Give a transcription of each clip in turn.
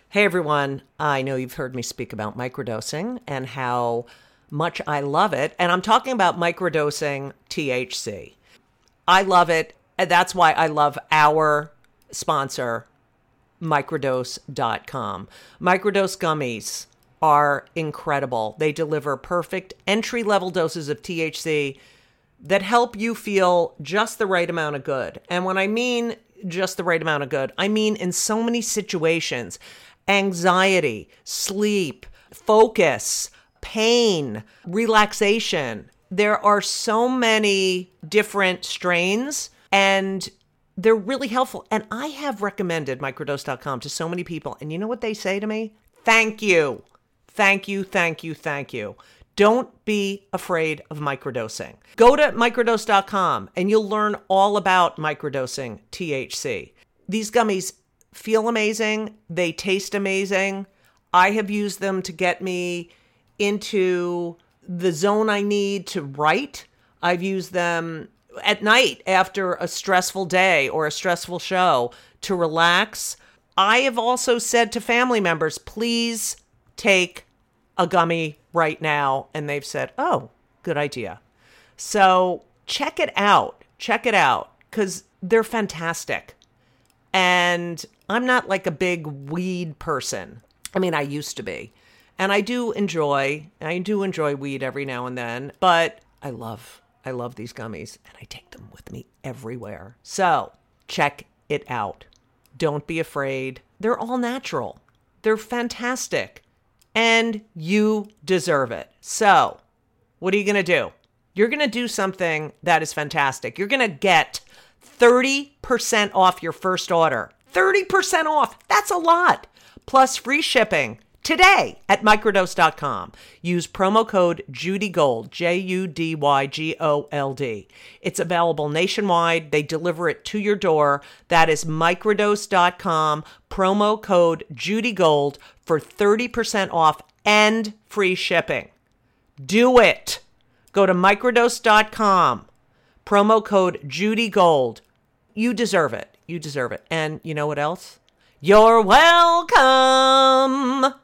Hey everyone, I know you've heard me speak about microdosing and how much I love it. And I'm talking about microdosing THC. I love it. And that's why I love our sponsor, microdose.com. Microdose gummies are incredible. They deliver perfect entry-level doses of THC that help you feel just the right amount of good. And when I mean just the right amount of good, I mean in so many situations: anxiety, sleep, focus, pain, relaxation. There are so many different strains and they're really helpful. And I have recommended microdose.com to so many people. And you know what they say to me? Thank you. Thank you, thank you, thank you. Don't be afraid of microdosing. Go to microdose.com and you'll learn all about microdosing THC. These gummies feel amazing. They taste amazing. I have used them to get me into the zone I need to write. I've used them at night after a stressful day or a stressful show to relax. I have also said to family members, please take a gummy right now. And they've said, oh, good idea. So check it out. Check it out because they're fantastic. And I'm not like a big weed person. I mean, I used to be. And I do enjoy weed every now and then, but I love these gummies and I take them with me everywhere. So check it out. Don't be afraid. They're all natural. They're fantastic and you deserve it. So what are you going to do? You're going to do something that is fantastic. You're going to get 30% off your first order. 30% off. That's a lot. Plus free shipping today at microdose.com. Use promo code JudyGold, JUDYGOLD. It's available nationwide. They deliver it to your door. That is microdose.com, promo code JudyGold for 30% off and free shipping. Do it. Go to microdose.com, promo code JudyGold. You deserve it. You deserve it. And you know what else? You're welcome.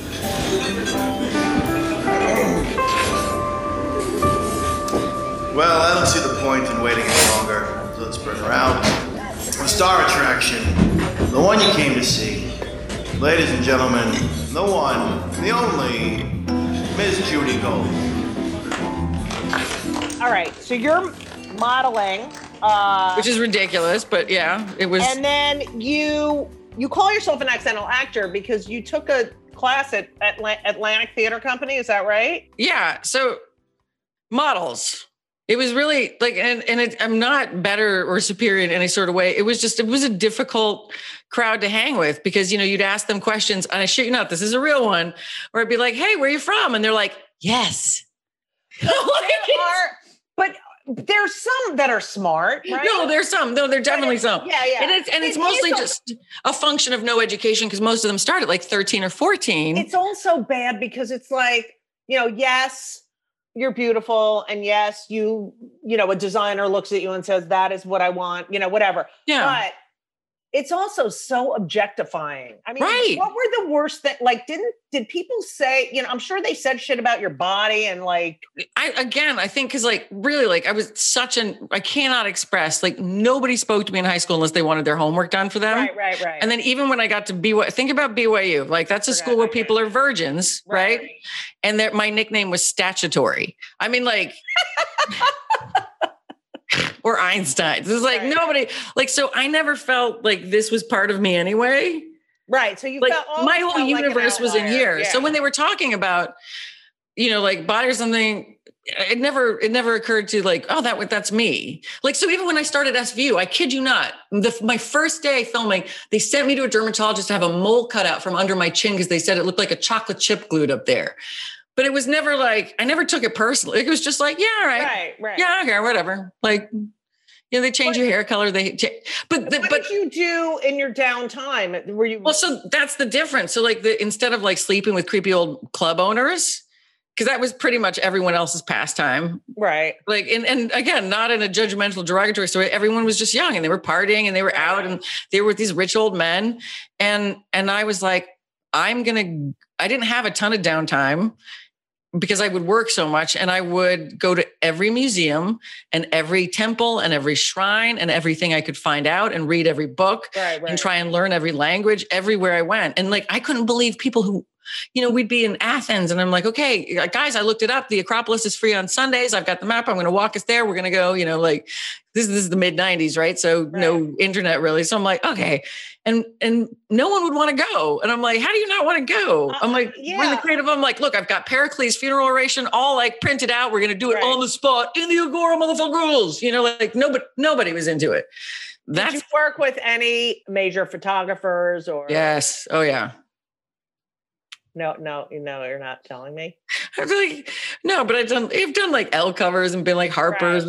Well, I don't see the point in waiting any longer, so let's bring her out. The star attraction, the one you came to see. Ladies and gentlemen, the one, the only, Miss Judy Gold. All right, so you're modeling. Which is ridiculous, but yeah, it was. And then you call yourself an accidental actor because you took a class at Atlantic Theater Company. Is that right? Yeah. So models. It was really like, I'm not better or superior in any sort of way. It was a difficult crowd to hang with because, you'd ask them questions and I shit you not, this is a real one, or I'd be like, hey, where are you from? And they're like, yes. But there's some that are smart, right? No, there's some. No, there's definitely some. Yeah. And it's mostly just a function of no education because most of them start at like 13 or 14. It's also bad because it's like, yes, you're beautiful. And yes, a designer looks at you and says, that is what I want, whatever. Yeah. But it's also so objectifying. I mean, right. What were the worst that did people say, I'm sure they said shit about your body and like, I think cause like really like I was I cannot express, like nobody spoke to me in high school unless they wanted their homework done for them. Right. And then even when I got to think about BYU, like that's a school where people are virgins. Right. And my nickname was Statutory. I mean like, or Einstein. This is like nobody like, so I never felt like this was part of me anyway. Right. So you like felt my whole like universe was in here. Yeah. So when they were talking about, like body or something, it never occurred to like, oh, that's me. Like, so even when I started SVU, I kid you not, my first day filming, they sent me to a dermatologist to have a mole cut out from under my chin because they said it looked like a chocolate chip glued up there. But it was never like, I never took it personally. It was just like, yeah, all right. Right. Yeah, okay, whatever. Like, they change your hair color. But what did you do in your downtime? Were you? Well, so that's the difference. So like instead of like sleeping with creepy old club owners, because that was pretty much everyone else's pastime. Right. Like, and again, not in a judgmental, derogatory story. Everyone was just young and they were partying and they were out and they were with these rich old men. And I was like, I didn't have a ton of downtime because I would work so much, and I would go to every museum and every temple and every shrine and everything I could find out and read every book and try and learn every language everywhere I went. And like, I couldn't believe people who, we'd be in Athens and I'm like, okay, guys, I looked it up. The Acropolis is free on Sundays. I've got the map. I'm going to walk us there. We're going to go, like this is the mid 90s, right? So no internet really. So I'm like, okay. And no one would want to go. And I'm like, how do you not want to go? I'm like, we're in the creative. I'm like, look, I've got Pericles' funeral oration all like printed out. We're going to do it on the spot in the Agora, motherfucker rules. Like nobody was into it. Did you work with any major photographers or? Yes. Oh yeah. No, you're not telling me. I'm like, no, but I've done like Elle covers and been like Harper's,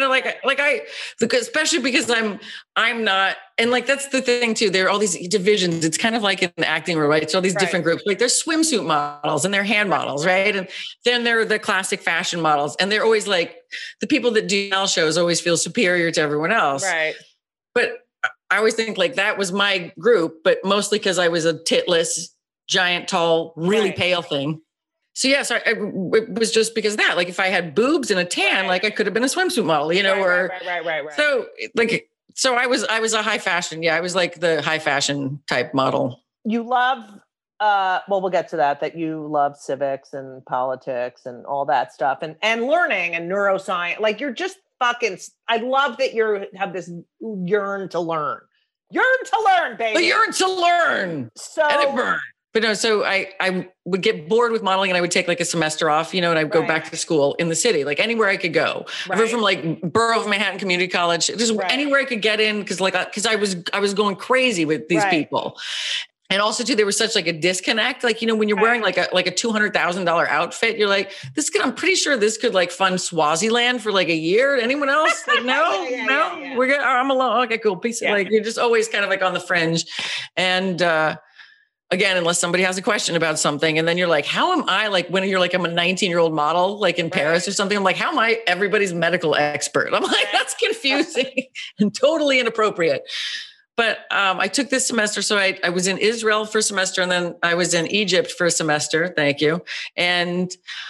especially because I'm not, and like, that's the thing too. There are all these divisions. It's kind of like in acting, right? So all these different groups, like there's swimsuit models and they're hand models, right? And then there are the classic fashion models, and they're always like, the people that do Elle shows always feel superior to everyone else. Right. But I always think like that was my group, but mostly because I was a titless, giant, tall, really pale thing. So yes, it was just because of that. Like if I had boobs and a tan, like I could have been a swimsuit model, Right. So like, so I was a high fashion. Yeah, I was like the high fashion type model. You love, well, we'll get to that you love civics and politics and all that stuff and learning and neuroscience. Like you're just fucking, I love that you have this yearn to learn, baby. But yearn to learn. So. And it burned. But no, so I would get bored with modeling and I would take like a semester off, and I'd go back to school in the city, like anywhere I could go. I went from like Borough of Manhattan Community College, just anywhere I could get in. Cause I was going crazy with these people. And also too, there was such like a disconnect. Like, when you're wearing like a $200,000 outfit, you're like, I'm pretty sure this could like fund Swaziland for like a year. Anyone else? Like, no, we're good. I'm alone. Okay, cool. Peace. Like, you're just always kind of like on the fringe. And, again, unless somebody has a question about something. And then you're like, how am I like, when you're like, I'm a 19-year-old model, like in Paris or something. I'm like, how am I everybody's medical expert? I'm like, that's confusing and totally inappropriate. But I took this semester. So I was in Israel for a semester, and then I was in Egypt for a semester. Thank you. And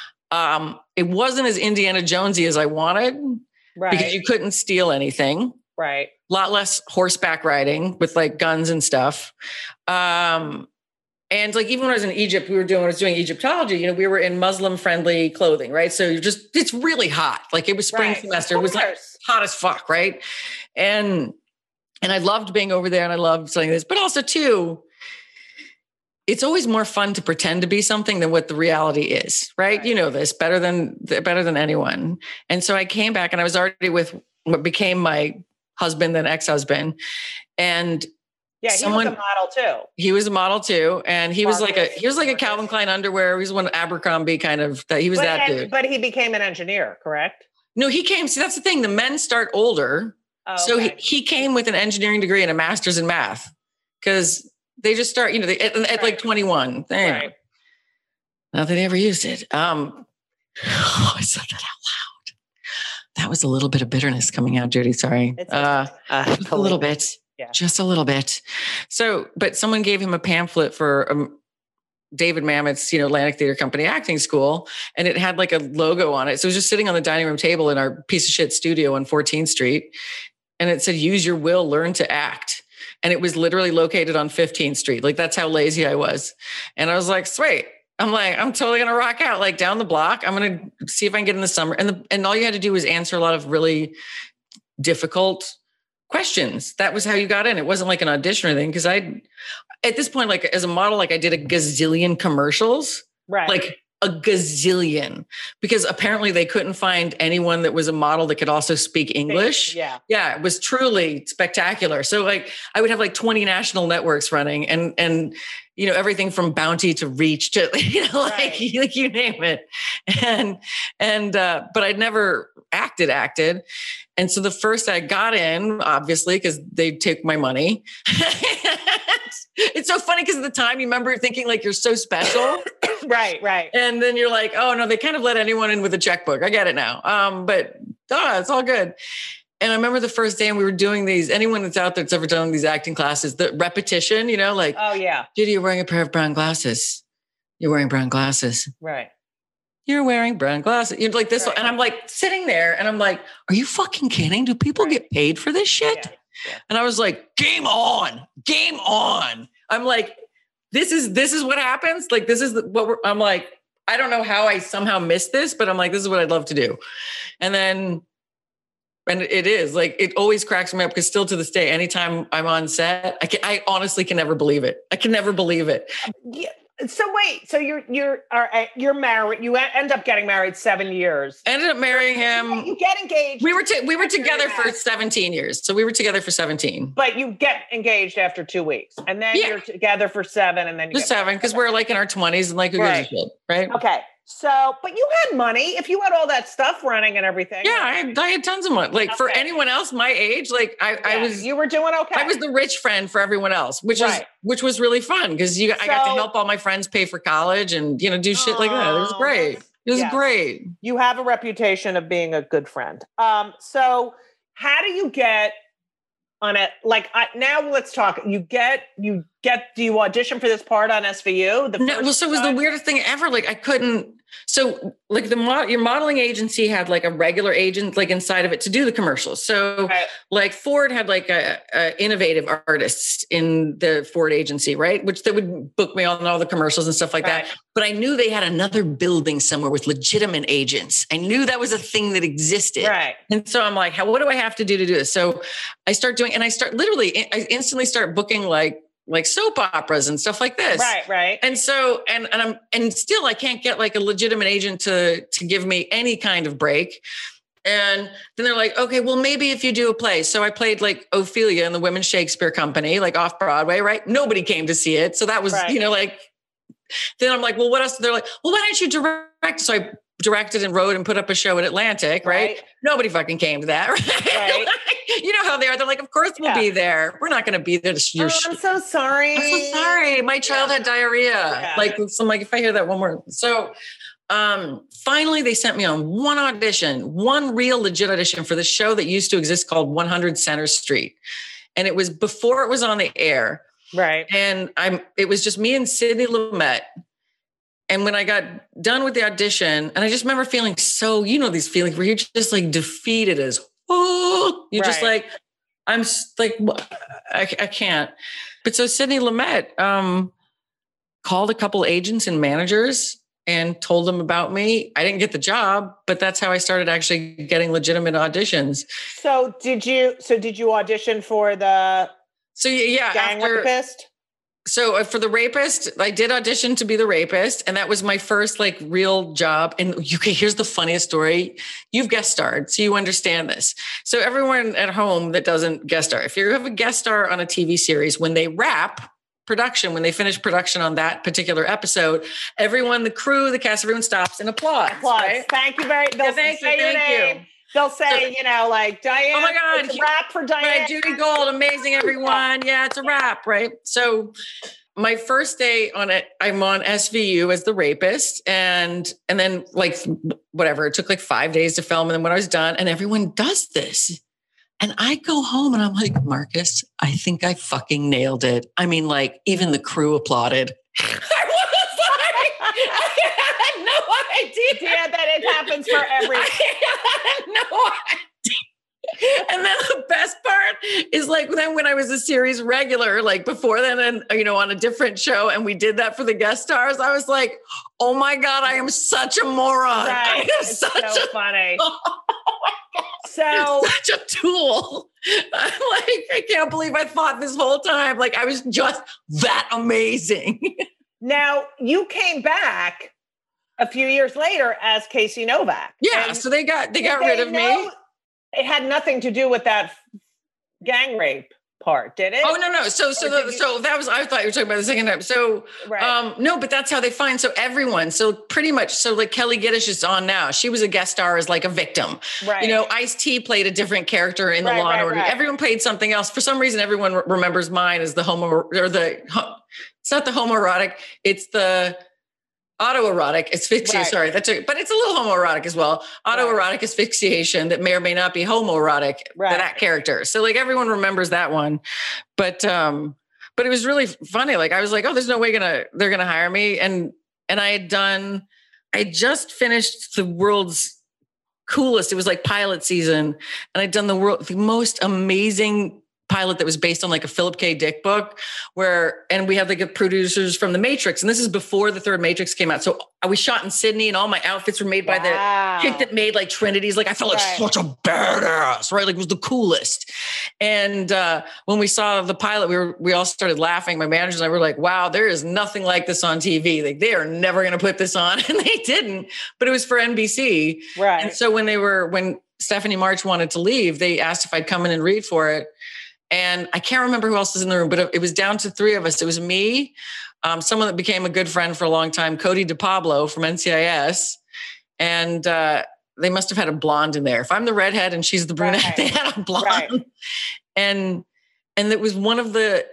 it wasn't as Indiana Jonesy as I wanted because you couldn't steal anything. Right. A lot less horseback riding with like guns and stuff. And like, even when I was in Egypt, I was doing Egyptology, we were in Muslim friendly clothing, right? So it's really hot. Like it was spring semester. It was like hot as fuck. Right. And I loved being over there and I loved studying this, but also too, it's always more fun to pretend to be something than what the reality is. Right. You know this better than anyone. And so I came back and I was already with what became my husband, then ex-husband. And yeah, he was a model too. He was a model too. And he was like a Calvin Klein underwear. He was one Abercrombie kind of, that he was that dude. But he became an engineer, correct? No, see, that's the thing. The men start older. Oh, so he came with an engineering degree and a master's in math because they just start, at like 21. Right. Not that they ever used it. I said that out loud. That was a little bit of bitterness coming out, Judy. Sorry. A little bit. Yeah. Just a little bit. So, but someone gave him a pamphlet for David Mamet's, Atlantic Theater Company acting school. And it had like a logo on it. So it was just sitting on the dining room table in our piece of shit studio on 14th Street. And it said, use your will, learn to act. And it was literally located on 15th Street. Like that's how lazy I was. And I was like, sweet. I'm like, I'm totally going to rock out like down the block. I'm going to see if I can get in the summer. And all you had to do was answer a lot of really difficult questions. That was how you got in. It wasn't like an audition or anything. Cause at this point, like as a model, like I did a gazillion commercials, like a gazillion, because apparently they couldn't find anyone that was a model that could also speak English. Yeah. It was truly spectacular. So like I would have like 20 national networks running and everything from Bounty to Reach to, like you name it. But I'd never acted. And so the first I got in, obviously, because they'd take my money. It's so funny because at the time you remember thinking like you're so special. Right. And then you're like, oh no, they kind of let anyone in with a checkbook. I get it now. But it's all good. And I remember the first day and we were doing these, anyone that's out there that's ever done these acting classes, the repetition, you know, like, Oh yeah. Judy, you're wearing a pair of brown glasses. You're wearing brown glasses. Right. You're wearing brown glasses. You're like this. Right. And I'm like sitting there and I'm like, are you fucking kidding? Do people get paid for this shit? Yeah. Yeah. And I was like, game on, game on. I'm like, this is what happens. Like, this is I'm like, I don't know how I somehow missed this, but I'm like, this is what I'd love to do. And it is like, it always cracks me up because still to this day, anytime I'm on set, I honestly can never believe it. I can never believe it. Yeah. So wait, so you're married. You end up getting married 7 years. Ended up marrying him. You get engaged. We were together for 17 years. So we were together for 17. But you get engaged after 2 weeks, and then you're together for 7, and then you just 7 because we're like in our 20s and like who gives a shit, right? Okay. So, but you had money if you had all that stuff running and everything. Yeah, I had tons of money. Like for anyone else my age, like I was. You were doing okay. I was the rich friend for everyone else, which was really fun because I got to help all my friends pay for college and do shit like that. It was great. It was great. You have a reputation of being a good friend. So how do you get on it? Like now let's talk. Do you audition for this part on SVU? So it was the weirdest thing ever. Like I couldn't. So like your modeling agency had like a regular agent like inside of it to do the commercials. So like Ford had like a innovative artists in the Ford agency, right? Which they would book me on all the commercials and stuff like that. But I knew they had another building somewhere with legitimate agents. I knew that was a thing that existed. Right. And so I'm like, what do I have to do this? So I I instantly start booking like soap operas and stuff like this. Right. And so, and still I can't get like a legitimate agent to give me any kind of break. And then they're like, okay, well, maybe if you do a play. So I played like Ophelia in the Women's Shakespeare Company, like off Broadway, right? Nobody came to see it. So that was, like, then I'm like, well, what else? They're like, well, why don't you direct? So I directed and wrote and put up a show at Atlantic, right? Nobody fucking came to that, right? You know how they are. They're like, of course we'll be there. We're not going to be there. I'm so sorry. I'm so sorry. My child had diarrhea. Yeah. Like, so I'm like, if I hear that one more. So finally they sent me on one real legit audition for the show that used to exist called 100 Center Street. And it was before it was on the air. Right. And it was just me and Sidney Lumet. And when I got done with the audition, and I just remember feeling so, these feelings where you're just like defeated as, you're just like, I'm like, I can't. But so Sidney Lumet called a couple agents and managers and told them about me. I didn't get the job, but that's how I started actually getting legitimate auditions. So did you audition for the gang rapist? So for the rapist, I did audition to be the rapist. And that was my first like real job. And here's the funniest story. You've guest starred, so you understand this. So everyone at home that doesn't guest star, if you have a guest star on a TV series, when they wrap production, when they finish production on that particular episode, everyone, the crew, the cast, everyone stops and applauds. Right? Thank you very much. Thank you. They'll say, like, Diane, oh my God, it's a wrap for Diane. Right, Judy Gold, amazing, everyone. Yeah, it's a wrap, right? So my first day on it, I'm on SVU as the rapist. And then like, whatever, it took like 5 days to film. And then when I was done, and everyone does this. And I go home and I'm like, Marcus, I think I fucking nailed it. I mean, like, even the crew applauded. Idea that it happens for everyone. I had no idea. And then the best part is like then when I was a series regular, like before then, and on a different show, and we did that for the guest stars, I was like, oh my God, I am such a moron. Right. I am it's so funny. Oh my God. So such a tool. I'm like, I can't believe I thought this whole time. Like I was just that amazing. Now you came back a few years later as Casey Novak. Yeah. So they got rid of me. It had nothing to do with that gang rape part, did it? Oh, no. So that was, I thought you were talking about the second time. So, no, but that's how they find. So everyone, so pretty much, so like Kelly Giddish is on now. She was a guest star as like a victim. Right. Ice-T played a different character in the Law and Order. Right. Everyone played something else. For some reason, everyone remembers mine as the it's not the homoerotic. It's the, autoerotic asphyxiation. Right. Sorry, but it's a little homoerotic as well. Autoerotic asphyxiation that may or may not be homoerotic to that character. So like everyone remembers that one, but it was really funny. Like I was like, oh, there's no way they're gonna hire me, and I just finished the world's coolest. It was like pilot season, and I'd done the most amazing pilot that was based on like a Philip K. Dick book and we had like producers from The Matrix. And this is before the third Matrix came out. So I was shot in Sydney and all my outfits were made by the chick that made like Trinity's. Like I felt like such a badass, right? Like it was the coolest. And when we saw the pilot, we all started laughing. My managers and I were like, wow, there is nothing like this on TV. Like they are never going to put this on. And they didn't, but it was for NBC. Right. And so when Stephanie March wanted to leave, they asked if I'd come in and read for it. And I can't remember who else was in the room, but it was down to three of us. It was me, someone that became a good friend for a long time, Cody DePablo from NCIS. And they must have had a blonde in there. If I'm the redhead and she's the brunette, they had a blonde. Right. And it was one of the,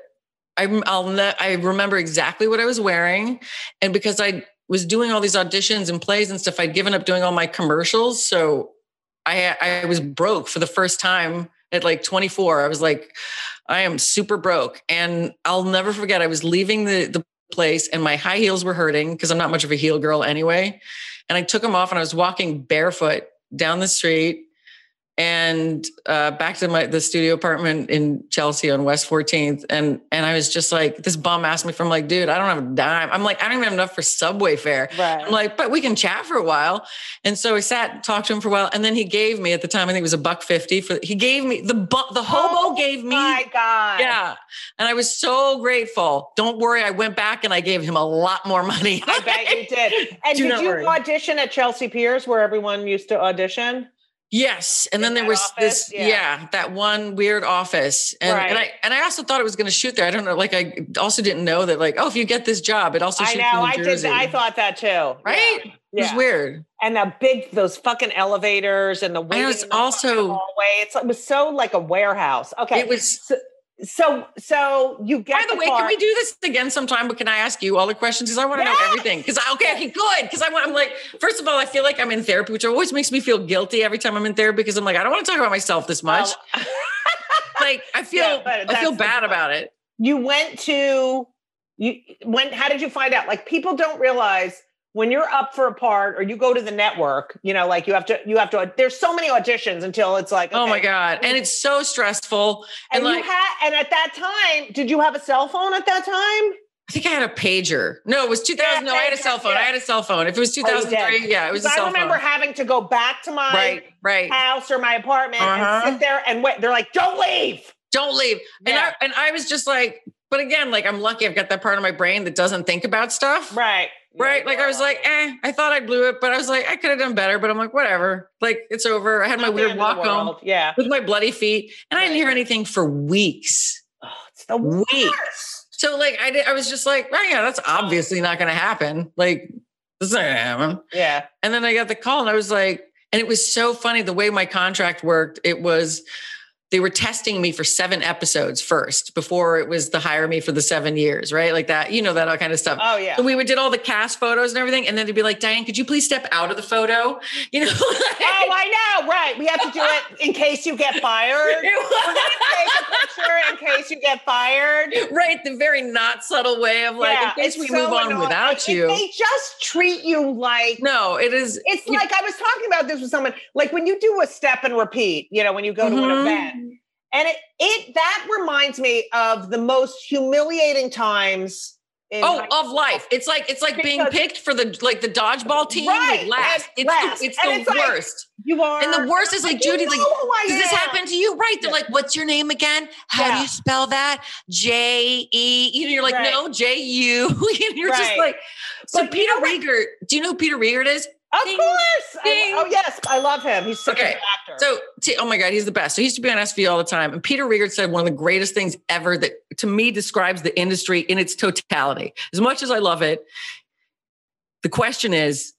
I remember exactly what I was wearing. And because I was doing all these auditions and plays and stuff, I'd given up doing all my commercials. So I was broke for the first time. At like 24, I was like, I am super broke. And I'll never forget, I was leaving the place and my high heels were hurting because I'm not much of a heel girl anyway. And I took them off and I was walking barefoot down the street and back to the studio apartment in Chelsea on West 14th. And I was just like, this bum asked me, I'm like, dude, I don't have a dime. I'm like, I don't even have enough for subway fare. Right. I'm like, but we can chat for a while. And so I sat and talked to him for a while. And then he gave me, at the time, I think it was $1.50 he gave me the hobo gave me. My God. Yeah. And I was so grateful. Don't worry. I went back and I gave him a lot more money. I bet you did. And did you audition at Chelsea Piers where everyone used to audition? Yes. And then there was office, that one weird office. And, and I also thought it was going to shoot there. I don't know. Like, I also didn't know that like, oh, if you get this job, it also shoots in New Jersey. I thought that too. Right. Yeah. It was weird. And those fucking elevators and the waiting in the hallway. It was so like a warehouse. Okay. It was... So you get. By the way, can we do this again sometime? But can I ask you all the questions? Because I want to know everything. Because good. Because I'm like, first of all, I feel like I'm in therapy, which always makes me feel guilty every time I'm in therapy. Because I'm like, I don't want to talk about myself this much. Like I feel bad about it. How did you find out? Like people don't realize when you're up for a part or you go to the network, like you have to, there's so many auditions until it's like, okay. Oh my God. And it's so stressful. And at that time, did you have a cell phone at that time? I think I had a pager. No, it was 2000. No, I had a cell phone. I had a cell phone. If it was 2003, it was a cell phone. I remember having to go back to my house or my apartment and sit there and wait. They're like, don't leave. Don't leave. Yeah. And I was just like, but again, like I'm lucky I've got that part of my brain that doesn't think about stuff. Right. Right. Like I was like, I thought I blew it, but I was like, I could have done better, but I'm like, whatever. Like it's over. I had my weird walk home with my bloody feet and I didn't hear anything for weeks. Oh, it's the worst. So like, I was just like, oh yeah, that's obviously not going to happen. Like this is not going to happen. Yeah. And then I got the call and I was like, and it was so funny the way my contract worked. It was, they were testing me for 7 episodes first before it was the hire me for the 7 years, right? Like that, that all kind of stuff. Oh yeah. So we did all the cast photos and everything. And then they'd be like, Diane, could you please step out of the photo? Oh, I know. Right. We have to do it in case you get fired. We're going to take a picture in case you get fired. Right. The very not subtle way of like, in case we move on without you. They just treat you like. No, it is. It's like, I was talking about this with someone, like when you do a step and repeat, when you go to an event. And that reminds me of the most humiliating times of life. It's like being picked for the dodgeball team with last. It's the worst. You are. And the worst is like, Judy, like, does this happen to you? Right. They're like, what's your name again? How do you spell that? J-E. You're like, no, J-U. You're just like, so Peter Riegert, do you know who Peter Riegert is? Of course. Yes. I love him. He's such an actor. So, oh my God, he's the best. So he used to be on SVU all the time. And Peter Riegert said one of the greatest things ever that to me describes the industry in its totality. As much as I love it, the question is,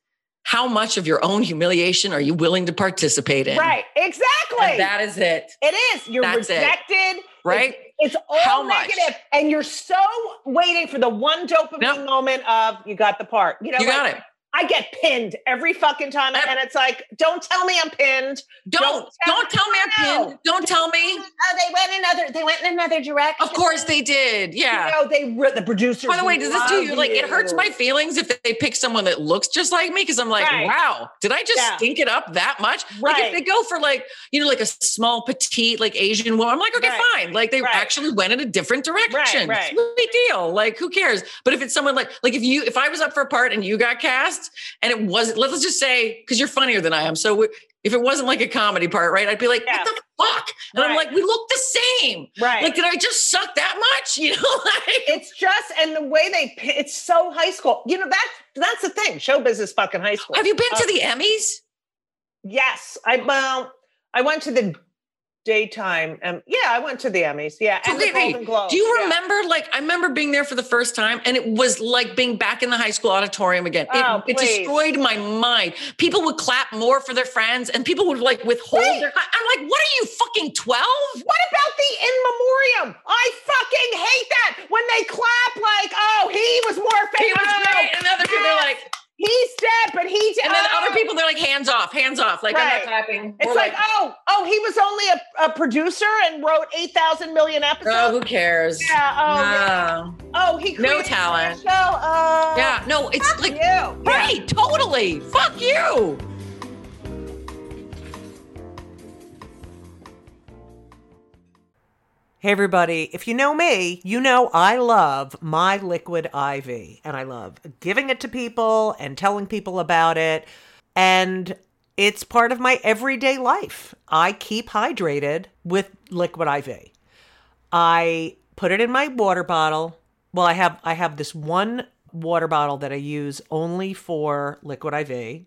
how much of your own humiliation are you willing to participate in? Right. Exactly. And that is it. It is. You're That's rejected. Right? It's all How much? negative. And you're so waiting for the one dopamine moment of you got the part. You know, You got it. I get pinned every fucking time. And it's like, don't tell me I'm pinned. Don't tell me I'm pinned. Don't tell me. Oh, they went in another direction. Of course they did. Yeah. You know, the producers. By the way, does this do you? Like, it hurts my you. feelings if they pick someone that looks just like me. Cause I'm like, Right. wow, did I just stink it up that much? Right. Like if they go for like, you know, like a small, petite, like Asian woman, I'm like, okay, fine. Like they actually went in a different direction. Right. No big deal. Like who cares? But if it's someone like if I was up for a part and you got cast and it wasn't, let's just say, cause you're funnier than I am. So if it wasn't like a comedy part, right? I'd be like, what the fuck? And I'm like, we look the same. Right. Like, did I just suck that much? You know, like it's just, and the way it's so high school. You know, that's the thing. Showbiz is fucking high school. Have you been to the Emmys? Yes. I went to the daytime. I went to the Emmys. Yeah. And the Golden Globes. Do you remember, I remember being there for the first time and it was like being back in the high school auditorium again. It destroyed my mind. People would clap more for their friends and people would withhold their clap. I'm like, what are you, fucking 12? What about the in memoriam? I fucking hate that. When they clap he was more famous. He was great. And other people are like, he's dead, but he's and then other people, they're like, hands off. Like, I'm not clapping. It's like, he was only a producer and wrote 8,000 million episodes. Oh, who cares? Yeah. He created no talent. Show. Yeah, no, it's fuck like, you. Right, totally. Fuck you. Hey, everybody. If you know me, you know I love my Liquid IV. And I love giving it to people and telling people about it. And it's part of my everyday life. I keep hydrated with Liquid IV. I put it in my water bottle. Well, I have this one water bottle that I use only for Liquid IV.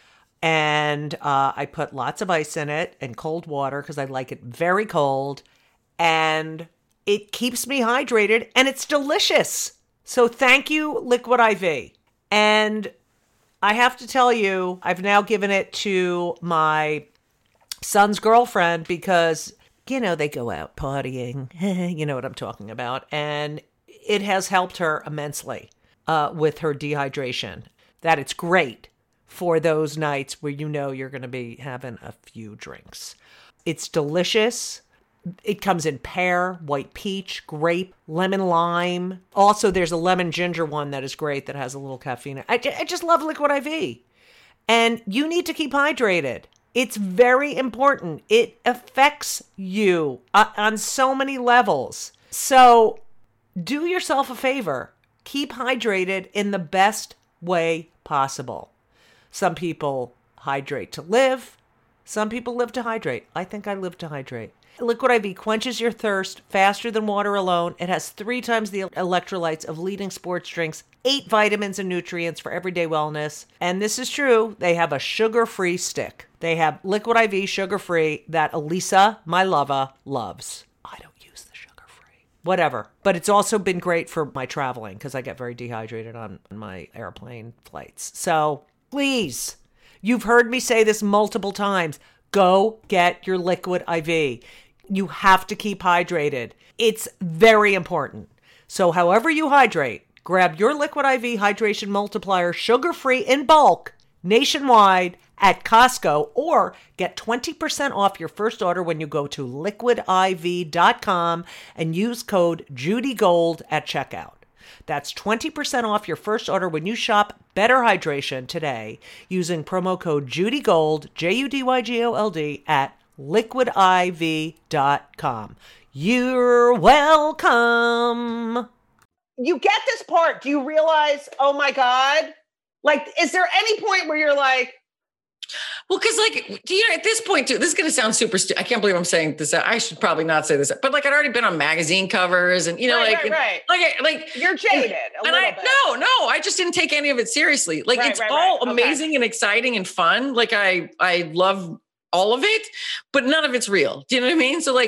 And I put lots of ice in it and cold water because I like it very cold. And it keeps me hydrated and it's delicious. So thank you, Liquid IV. And I have to tell you, I've now given it to my son's girlfriend because, you know, they go out partying. You know what I'm talking about. And it has helped her immensely with her dehydration. That it's great for those nights where you know you're going to be having a few drinks. It's delicious. It comes in pear, white peach, grape, lemon lime. Also, there's a lemon ginger one that is great that has a little caffeine. I just love Liquid IV. And you need to keep hydrated. It's very important. It affects you on so many levels. So do yourself a favor. Keep hydrated in the best way possible. Some people hydrate to live. Some people live to hydrate. I think I live to hydrate. Liquid IV quenches your thirst faster than water alone. It has 3 times the electrolytes of leading sports drinks, 8 vitamins and nutrients for everyday wellness. And this is true. They have a sugar-free stick. They have Liquid IV sugar-free that Elisa, my lover, loves. I don't use the sugar-free. Whatever. But it's also been great for my traveling because I get very dehydrated on my airplane flights. So please, you've heard me say this multiple times. Go get your Liquid IV. You have to keep hydrated. It's very important. So however you hydrate, grab your Liquid IV Hydration Multiplier sugar-free in bulk nationwide at Costco or get 20% off your first order when you go to liquidiv.com and use code JudyGold at checkout. That's 20% off your first order when you shop Better Hydration today using promo code JudyGold, JUDYGOLD at liquidiv.com. You're welcome. You get this part. Do you realize, oh my God? Like, is there any point where you're like, well, because at this point too, this is going to sound super stupid. I can't believe I'm saying this. I should probably not say this, but I'd already been on magazine covers and, right. You're jaded a little bit. No, I just didn't take any of it seriously. It's all amazing and exciting and fun. I love all of it, but none of it's real. Do you know what I mean? So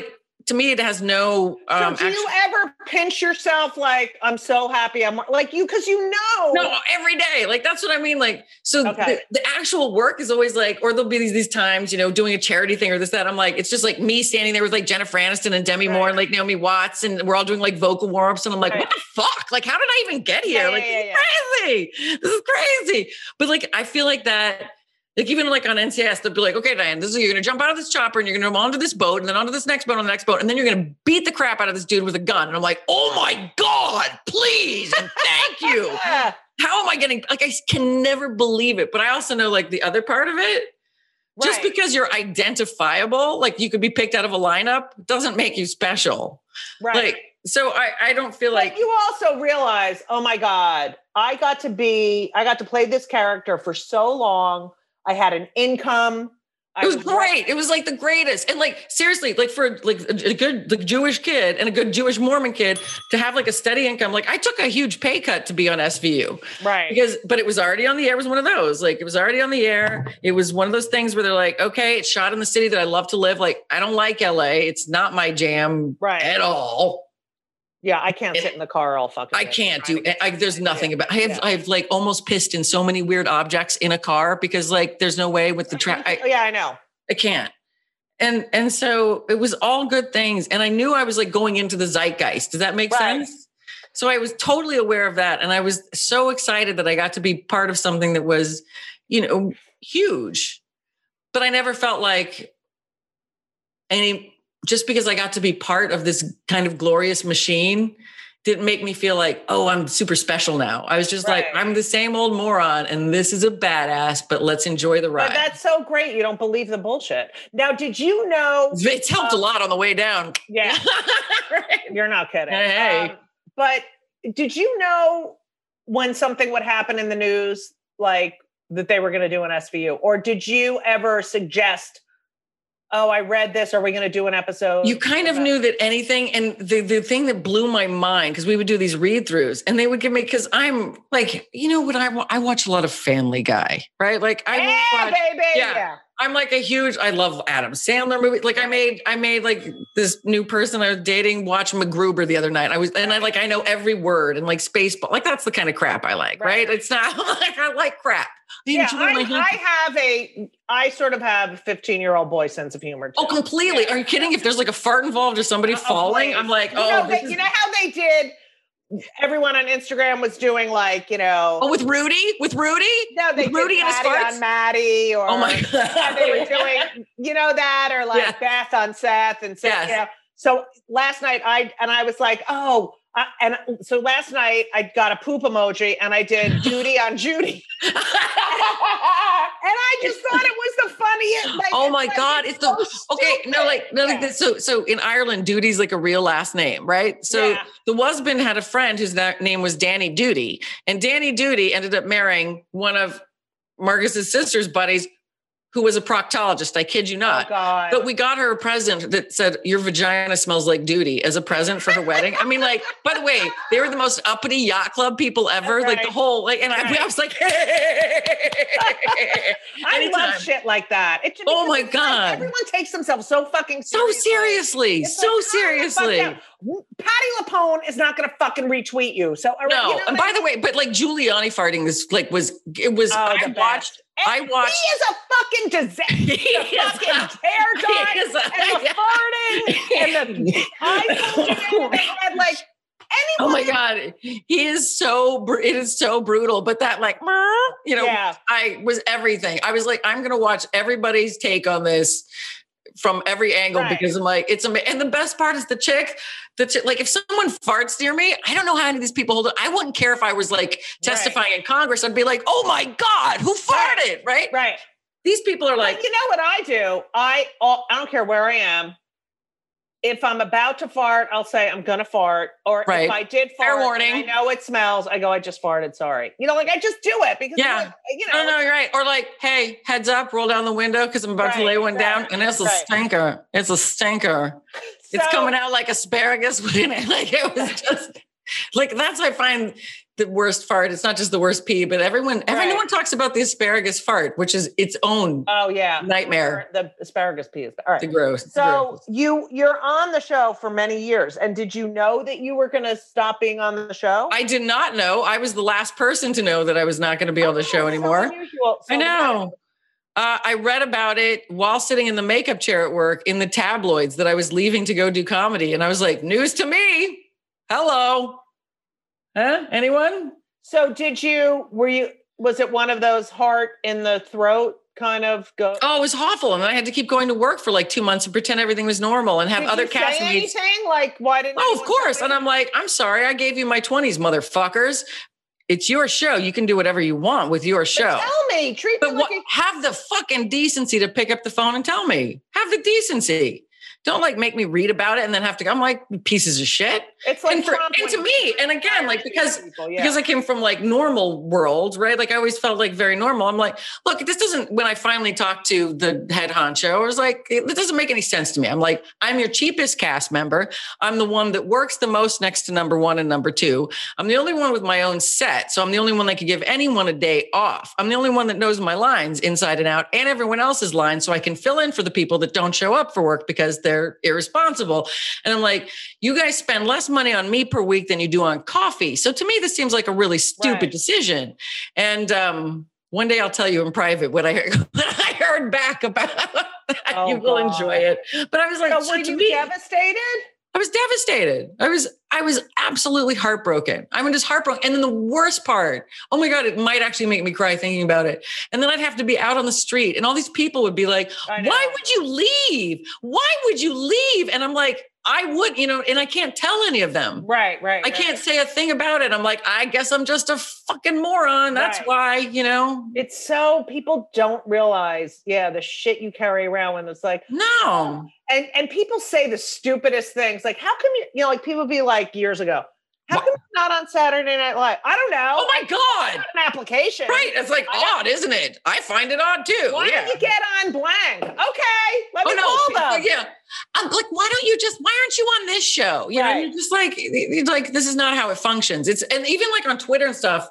to me, it has no. So do you ever pinch yourself like, I'm so happy I'm like you, because you know. No, every day. Like, that's what I mean. Like, so the actual work is always like, or there'll be these times, you know, doing a charity thing or this, that. I'm like, it's just like me standing there with like Jennifer Aniston and Demi Moore and like Naomi Watts, and we're all doing like vocal warm-ups. And I'm like, what the fuck? Like, how did I even get here? This is crazy. This is crazy. But like, I feel like that. Like, even like on NCIS, they'll be like, okay, Diane, you're going to jump out of this chopper and you're going to onto this boat and then onto this next boat on the next boat. And then you're going to beat the crap out of this dude with a gun. And I'm like, oh my God, please. And thank you. How am I getting, like, I can never believe it. But I also know like the other part of it, just because you're identifiable, like you could be picked out of a lineup, doesn't make you special. Right. Like, so I don't feel like. You also realize, oh my God, I got to play this character for so long. I had an income. It was great. It was like the greatest. And like, seriously, like for like a good like Jewish kid and a good Jewish Mormon kid to have like a steady income. Like, I took a huge pay cut to be on SVU. Right. But it was already on the air. It was one of those, like, it was already on the air. It was one of those things where they're like, okay, it's shot in the city that I love to live. Like, I don't like LA. It's not my jam at all. Yeah, I can't sit in the car all fucking. I can't do it. There's nothing about. I've like almost pissed in so many weird objects in a car because like there's no way with the track. Yeah, I know. I can't. And so it was all good things, and I knew I was like going into the zeitgeist. Does that make sense? So I was totally aware of that, and I was so excited that I got to be part of something that was, you know, huge. But I never felt like just because I got to be part of this kind of glorious machine didn't make me feel like, oh, I'm super special now. I was just like, I'm the same old moron and this is a badass, but let's enjoy the ride. But that's so great. You don't believe the bullshit. Now, did you know? It's helped a lot on the way down. Yeah. You're not kidding. Hey. But did you know when something would happen in the news, like that they were going to do an SVU? Or did you ever suggest, oh, I read this. Are we going to do an episode? You kind of knew that anything. And the thing that blew my mind, because we would do these read throughs and they would give me, because I'm like, you know what? I watch a lot of Family Guy, right? Like I'm like I love Adam Sandler movies. Like I made like this new person I was dating watch MacGruber the other night. I know every word and like Spaceball. Like that's the kind of crap I like, right? It's not like I like crap. I sort of have a 15-year-old boy sense of humor too. Oh, completely. Yeah. Are you kidding? If there's like a fart involved or somebody falling, I'm like, you know how they did. Everyone on Instagram was doing like, you know. Oh, with Rudy? No, they did Rudy and his farts on Maddie, or oh my God. They were doing, you know, that, or like Beth on Seth, and so, you know. So last night I was like, so last night I got a poop emoji and I did Judy on Judy. And I just thought it was the funniest. Like, oh my God. It's so stupid. So in Ireland, Duty's like a real last name, right? So the husband had a friend whose name was Danny Duty, and Danny Duty ended up marrying one of Marcus's sister's buddies, who was a proctologist. I kid you not. Oh God. But we got her a present that said, your vagina smells like duty, as a present for her wedding. I mean, like, by the way, they were the most uppity yacht club people ever. Like the whole, like, and I was like, hey. I love shit like that. Oh my God. Like, everyone takes themselves so fucking seriously. So seriously. Patty LuPone is not going to fucking retweet you. So no. You know, and by the way, but like Giuliani farting is like, I watched. He is a fucking disaster. The fucking hair dye and the farting and the iPhone and like anyone. Oh my God. He is it is so brutal. But that like, you know, I was everything. I was like, I'm going to watch everybody's take on this from every angle because I'm like, it's amazing. And the best part is the chick, like if someone farts near me, I don't know how any of these people hold it. I wouldn't care if I was like testifying in Congress. I'd be like, oh my God, who farted? Right. These people are like, you know what I do? I don't care where I am. If I'm about to fart, I'll say I'm going to fart. Or if I did fart, fair warning. I know it smells. I go, I just farted. Sorry. You know, like I just do it because, like, you know. No, you're right. Or like, hey, heads up, roll down the window because I'm about to lay one down. And it's a stinker. It's a stinker. It's coming out like asparagus. Like it was just like, that's what I find the worst fart. It's not just the worst pee, but everyone talks about the asparagus fart, which is its own nightmare. The asparagus pee is all right. The gross. So you're on the show for many years, and did you know that you were going to stop being on the show? I did not know. I was the last person to know that I was not going to be on the show anymore. Unusual. I know. I read about it while sitting in the makeup chair at work in the tabloids that I was leaving to go do comedy. And I was like, news to me. Hello. Huh? Anyone? So was it one of those heart in the throat kind of go? Oh, it was awful. And I had to keep going to work for like 2 months and pretend everything was normal and have other castmates. Anything? Like, why didn't of course. And I'm like, I'm sorry. I gave you my 20s, motherfuckers. It's your show. You can do whatever you want with your show. But tell me, treat me like have the fucking decency to pick up the phone and tell me. Have the decency. Don't like make me read about it and then have to. I'm like pieces of shit. It's like and to me, and again, like because I came from like normal world, right? Like I always felt like very normal. I'm like, look, this doesn't. When I finally talked to the head honcho, I was like, it doesn't make any sense to me. I'm like, I'm your cheapest cast member. I'm the one that works the most next to number one and number two. I'm the only one with my own set, so I'm the only one that could give anyone a day off. I'm the only one that knows my lines inside and out, and everyone else's lines, so I can fill in for the people that don't show up for work because they're irresponsible. And I'm like, you guys spend less money on me per week than you do on coffee. So to me, this seems like a really stupid decision. And one day I'll tell you in private what I heard back about that. You will enjoy it. But I was like, so were you devastated? I was devastated. I was absolutely heartbroken. I mean, just heartbroken. And then the worst part, oh my God, it might actually make me cry thinking about it. And then I'd have to be out on the street and all these people would be like, why would you leave? Why would you leave? And I'm like, I would, and I can't tell any of them. Right. I can't say a thing about it. I'm like, I guess I'm just a fucking moron. That's why, It's so people don't realize, the shit you carry around when it's like, no. And people say the stupidest things. Like, how come like people be like years ago, how come you're not on Saturday Night Live? I don't know. Oh my God. An application. Right. It's like odd, isn't it? I find it odd too. Why don't you get on blank? Okay. Let me call them. Yeah. I'm like, why aren't you on this show? You know, you're just like, this is not how it functions. And even like on Twitter and stuff,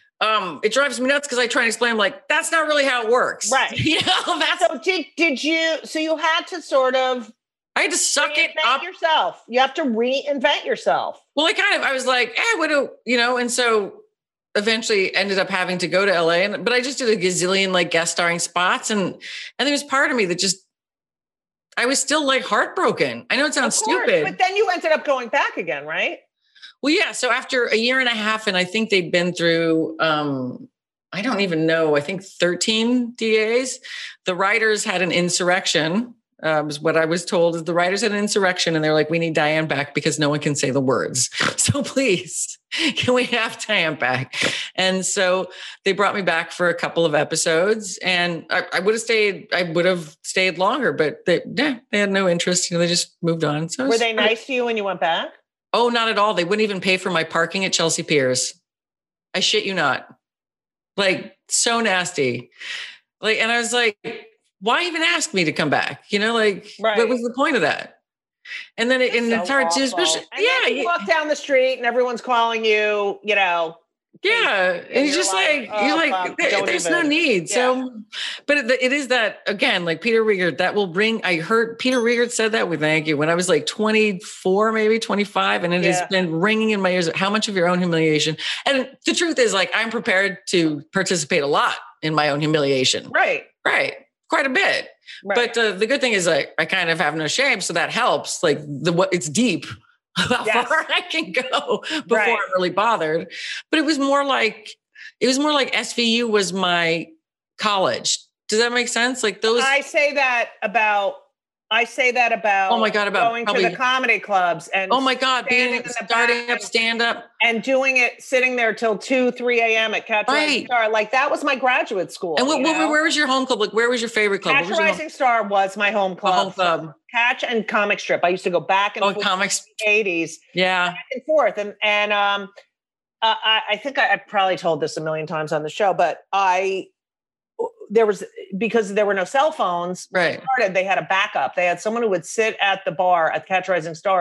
it drives me nuts because I try and explain like, that's not really how it works. Right. So did you, so you had to sort of, I had to suck it up yourself. You have to reinvent yourself. Well, I was like, what do, and so eventually ended up having to go to LA but I just did a gazillion like guest starring spots. And there was part of me that I was still like heartbroken. I know it sounds stupid, but then you ended up going back again, right? Well, yeah. So after a year and a half, and I think they'd been through, I don't even know, I think 13 DAs, the writers had an insurrection. Was what I was told is the writers had an insurrection and they're like, we need Diane back because no one can say the words. So please, can we have Diane back? And so they brought me back for a couple of episodes and I would have stayed longer, but they had no interest. They just moved on. So were they nice to you when you went back? Oh, not at all. They wouldn't even pay for my parking at Chelsea Piers. I shit you not. Like so nasty. Like, and I was like, why even ask me to come back? What was the point of that? And then it's hard to, especially, you walk down the street and everyone's calling you, Yeah. And you're just there's no need. Yeah. So, but it is that again, like Peter Riegert, that will bring, I heard Peter Riegert said that when I was like 24, maybe 25. And it has been ringing in my ears. How much of your own humiliation? And the truth is like, I'm prepared to participate a lot in my own humiliation. Right. Quite a bit. Right. But the good thing is like, I kind of have no shame. So that helps. Like it's deep how far I can go before I'm really bothered. But it was more like SVU was my college. Does that make sense? Like those. I say that about oh my God, about going to the comedy clubs and oh my God, starting up stand up and doing it, sitting there till 2-3 a.m. at Catch Rising Star. Like that was my graduate school. And where was your home club? Like where was your favorite club? Catch Rising Star was my home club. Catch and Comic Strip. I used to go back and forth comics in the 80s. Yeah. Back and forth. And I think I probably told this a million times on the show, but because there were no cell phones, right? They had a backup. They had someone who would sit at the bar at Catch Rising Star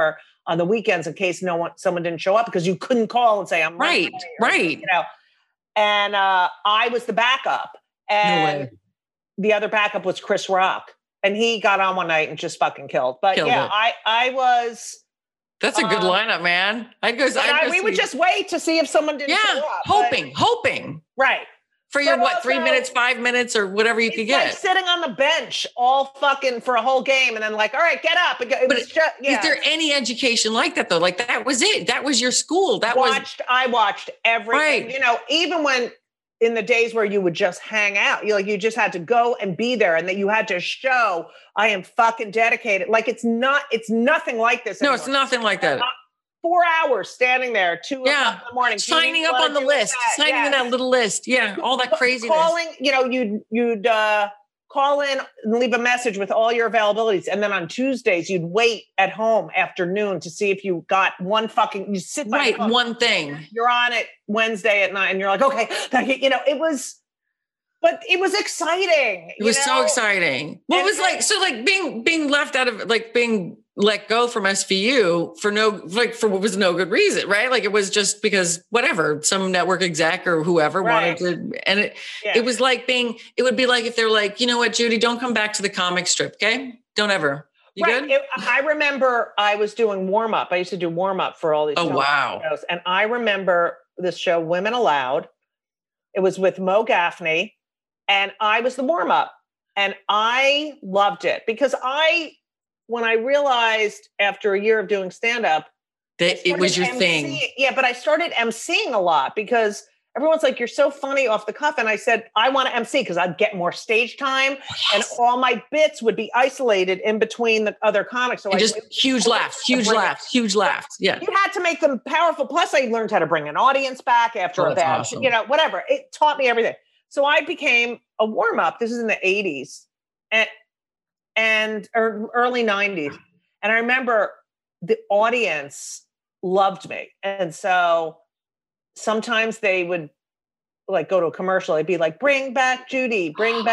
on the weekends in case someone didn't show up, because you couldn't call and say, I'm right. You know, and I was the backup, and the other backup was Chris Rock, and he got on one night and just fucking killed. But I was. That's a good lineup, man. We would just wait to see if someone didn't show up. Hoping. Right. For your 3 minutes, 5 minutes, or whatever you could get. Like sitting on the bench all fucking for a whole game, and then like, all right, get up. Is there any education like that though? Like that was it. That was your school. I watched everything. Right. You know, even when in the days where you would just hang out, you just had to go and be there, and that you had to show I am fucking dedicated. Like it's nothing like this anymore. No, it's nothing like that. 4 hours standing there, 2 o'clock in the morning, signing up on the list, signing in that little list. Yeah, all that craziness. Calling, you'd call in and leave a message with all your availabilities, and then on Tuesdays you'd wait at home afternoon to see if you got you sit by one thing. You're on it Wednesday at night, and you're like, okay, it was. But it was exciting. It was so exciting. Well, it was like being left out of being let go from SVU for what was no good reason, right? Like it was just because whatever, some network exec or whoever wanted to, and it was like it would be like if they're like, you know what, Judy, don't come back to the comic strip, okay? Don't ever. You good? I remember I was doing warm up. I used to do warm up for all these shows, and I remember this show, Women Aloud. It was with Mo Gaffney. And I was the warm up, and I loved it because when I realized after a year of doing stand up that it was your thing. Yeah, but I started emceeing a lot because everyone's like, you're so funny off the cuff. And I said, I want to MC because I'd get more stage time and all my bits would be isolated in between the other comics. So just huge laughs. Yeah. You had to make them powerful. Plus I learned how to bring an audience back after a bad, awesome. Whatever. It taught me everything. So I became a warm-up. This is in the 80s and early 90s. And I remember the audience loved me. And so sometimes they would like go to a commercial. I'd be like, bring back Judy.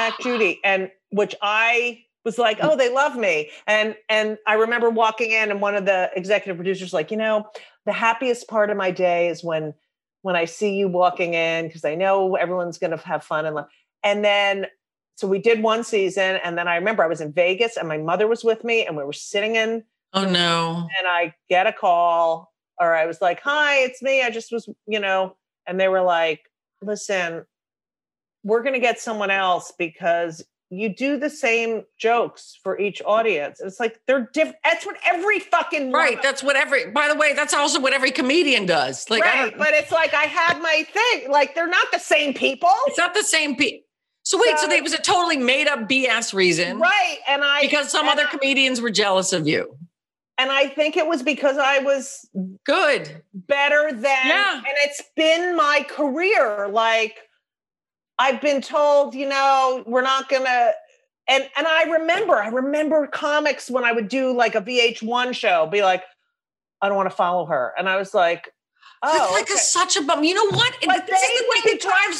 And which I was like, oh, they love me. And I remember walking in and one of the executive producers like, the happiest part of my day is when I see you walking in, because I know everyone's going to have fun. And then, so we did one season. And then I remember I was in Vegas and my mother was with me and we were sitting in. Oh no. And I get a call, or I was like, hi, it's me. I just was, and they were like, listen, we're going to get someone else because you do the same jokes for each audience. It's like, they're different. That's what every fucking right. That's what by the way, that's also what every comedian does. Like, right. But it's like, I had my thing. Like, they're not the same people. It's not the same people. So wait, so it was a totally made up BS reason. Right. Because some other comedians were jealous of you. And I think it was because I was good, better than, and it's been my career. Like, I've been told, we're not going to, and I remember comics when I would do like a VH1 show, be like, I don't want to follow her. And I was like, oh, it's such a bum. You know what? But this is the thing that drives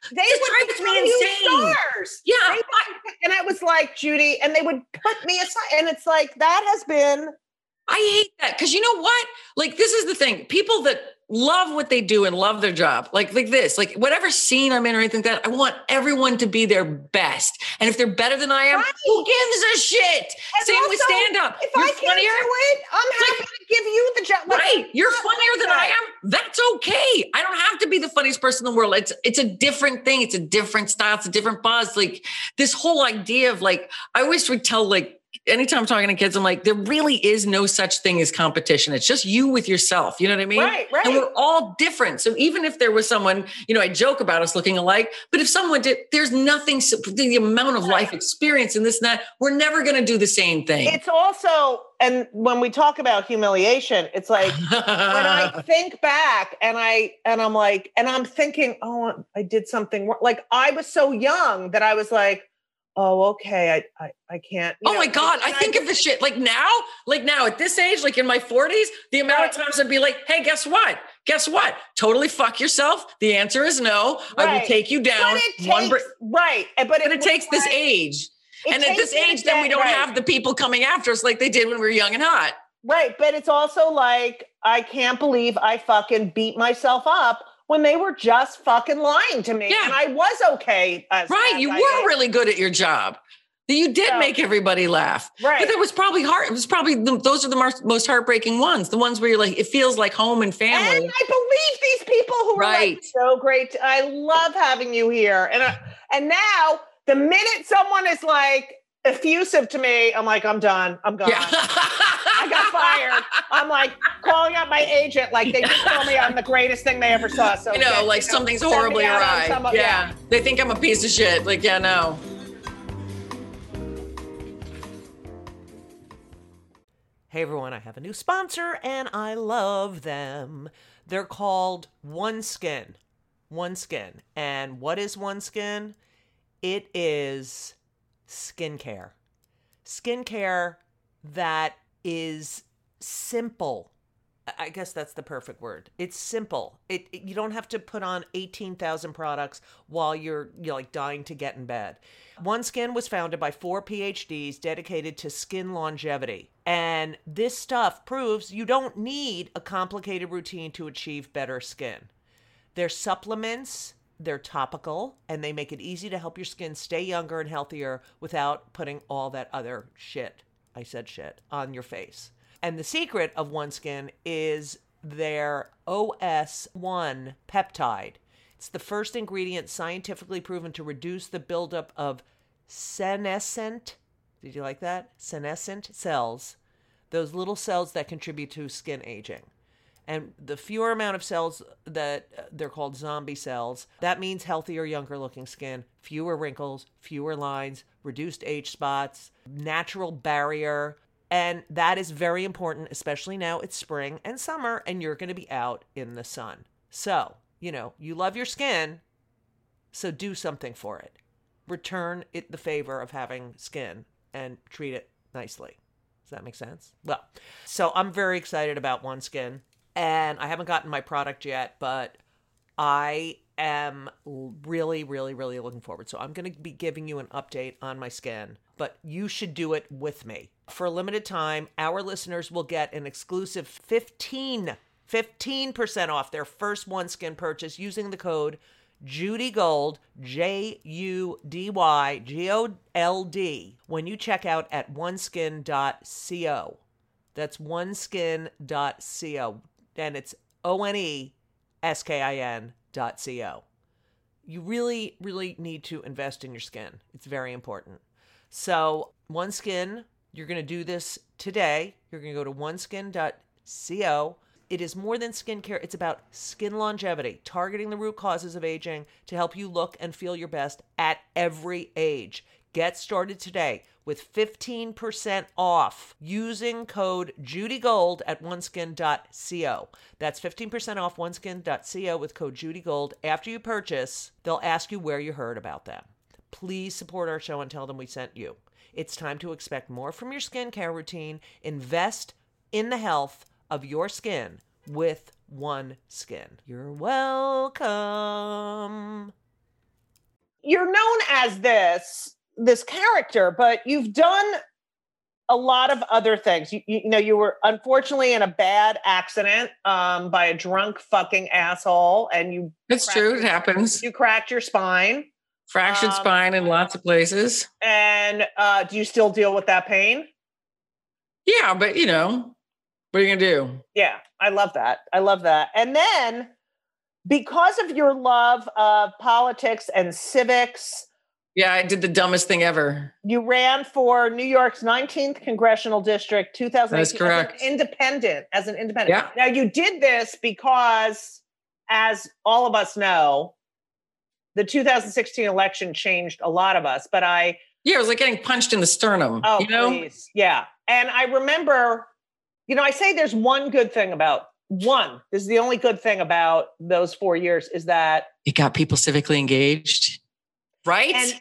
me insane. Stars. Yeah. And I was like, Judy, and they would put me aside. And it's like, that has been. I hate that. Cause you know what? Like, this is the thing. People that love what they do and love their job, like this, like whatever scene I'm in or anything like that, I want everyone to be their best. And if they're better than I am, who gives a shit? And same with stand up. If I can't do it, I'm happy to give you the job. Right. You're funnier than I am. That's okay. I don't have to be the funniest person in the world. It's a different thing. It's a different style. It's a different buzz. Like this whole idea of like, I always would tell like, anytime I'm talking to kids, I'm like, there really is no such thing as competition. It's just you with yourself. You know what I mean? Right. And we're all different. So even if there was someone, I joke about us looking alike, but if someone did, there's nothing, the amount of life experience and this and that, we're never going to do the same thing. It's also, and when we talk about humiliation, it's like, when I think back and I'm like, and I'm thinking, oh, I did something wrong. Like I was so young that I was like, oh, okay. I can't. Oh my God. I think of the shit like now at this age, like in my 40s, the amount of times I'd be like, hey, guess what? Totally fuck yourself. The answer is no. Right. I will take you down. Right. But it takes this age. And at this age, then we don't have the people coming after us like they did when we were young and hot. Right. But it's also like, I can't believe I fucking beat myself up when they were just fucking lying to me. Yeah. And I was okay. You were really good at your job. You did make everybody laugh. Right. But that was probably hard. It was probably, those are the most heartbreaking ones. The ones where you're like, it feels like home and family. And I believe these people who are like so great. I love having you here. And now the minute someone is like effusive to me, I'm like, I'm done. I'm gone. Yeah. I got fired. I'm like calling out my agent. Like they just told me I'm the greatest thing they ever saw. So something's horribly awry. Yeah. They think I'm a piece of shit. Like, yeah, no. Hey everyone, I have a new sponsor and I love them. They're called OneSkin. OneSkin. And what is OneSkin? It is skincare. Skincare that is simple. I guess that's the perfect word. It's simple. You don't have to put on 18,000 products while you're like dying to get in bed. OneSkin was founded by 4 PhDs dedicated to skin longevity. And this stuff proves you don't need a complicated routine to achieve better skin. They're supplements, they're topical, and they make it easy to help your skin stay younger and healthier without putting all that other shit, I said shit, on your face. And the secret of OneSkin is their OS1 peptide. It's the first ingredient scientifically proven to reduce the buildup of senescent, did you like that? Senescent cells, those little cells that contribute to skin aging. And the fewer amount of cells that they're called zombie cells, that means healthier, younger looking skin, fewer wrinkles, fewer lines, reduced age spots, natural barrier. And that is very important, especially now it's spring and summer and you're going to be out in the sun. So, you love your skin, so do something for it. Return it the favor of having skin and treat it nicely. Does that make sense? Well, so I'm very excited about OneSkin. And I haven't gotten my product yet, but I am really, really, really looking forward. So I'm going to be giving you an update on my skin, but you should do it with me. For a limited time, our listeners will get an exclusive 15% off their first OneSkin purchase using the code JudyGold, JUDYGOLD, when you check out at oneskin.co. That's oneskin.co. And it's ONESKIN.co. You really, really need to invest in your skin. It's very important. So OneSkin, you're going to do this today. You're going to go to oneskin.co. It is more than skincare. It's about skin longevity, targeting the root causes of aging to help you look and feel your best at every age. Get started today with 15% off using code JudyGold at oneskin.co. That's 15% off oneskin.co with code JudyGold. After you purchase, they'll ask you where you heard about them. Please support our show and tell them we sent you. It's time to expect more from your skincare routine. Invest in the health of your skin with OneSkin. You're welcome. You're known as this character, but you've done a lot of other things. You were unfortunately in a bad accident by a drunk fucking asshole, and It's true. It happens. You cracked your spine. Fractured spine in lots of places. And do you still deal with that pain? Yeah, but what are you going to do? Yeah, I love that. And then because of your love of politics and civics. Yeah, I did the dumbest thing ever. You ran for New York's 19th Congressional District, 2018. That's correct. As an independent. Yeah. Now, you did this because, as all of us know, the 2016 election changed a lot of us. Yeah, it was like getting punched in the sternum. Oh, please. Yeah. And I remember, I say there's one good thing about this is the only good thing about those 4 years is that it got people civically engaged. Right? And